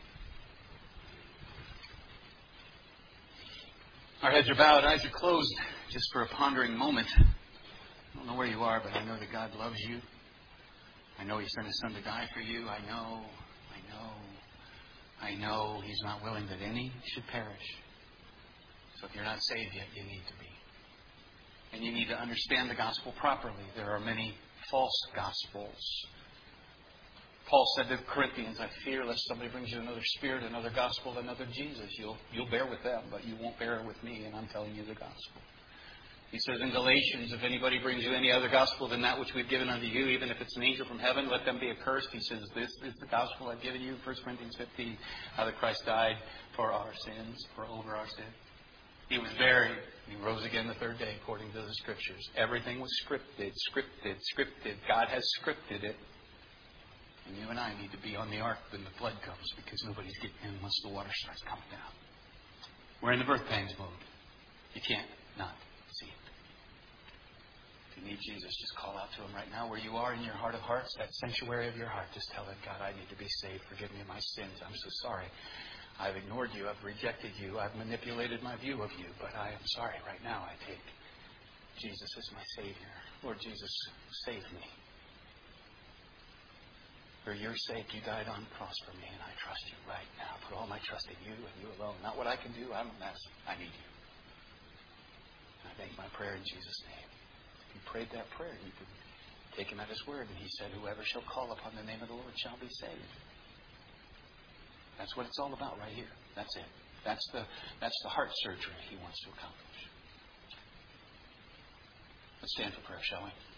Our heads are bowed, eyes are closed, just for a pondering moment. I don't know where you are, but I know that God loves you. I know He sent His Son to die for you. I know, I know, I know He's not willing that any should perish. So if you're not saved yet, you need to be. And you need to understand the gospel properly. There are many false gospels. Paul said to the Corinthians, I fear lest somebody brings you another spirit, another gospel, another Jesus. You'll, you'll bear with them, but you won't bear with me, and I'm telling you the gospel. He says in Galatians, if anybody brings you any other gospel than that which we've given unto you, even if it's an angel from heaven, let them be accursed. He says, this is the gospel I've given you, First Corinthians fifteen, how that Christ died for our sins, for over our sins. He was buried. He rose again the third day according to the Scriptures. Everything was scripted, scripted, scripted. God has scripted it. And you and I need to be on the ark when the flood comes, because nobody's getting in unless the water starts coming down. We're in the birth pangs mode. You can't not see it. If you need Jesus, just call out to Him right now where you are in your heart of hearts, that sanctuary of your heart. Just tell Him, God, I need to be saved. Forgive me of my sins. I'm so sorry. I've ignored you. I've rejected you. I've manipulated my view of you. But I am sorry. Right now I take Jesus as my Savior. Lord Jesus, save me. For your sake, you died on the cross for me, and I trust you right now. Put all my trust in you and you alone. Not what I can do. I'm a mess. I need you. And I make my prayer in Jesus' name. If you prayed that prayer, you can take Him at His word. And He said, whoever shall call upon the name of the Lord shall be saved. That's what it's all about right here. That's it. That's the, that's the heart surgery He wants to accomplish. Let's stand for prayer, shall we?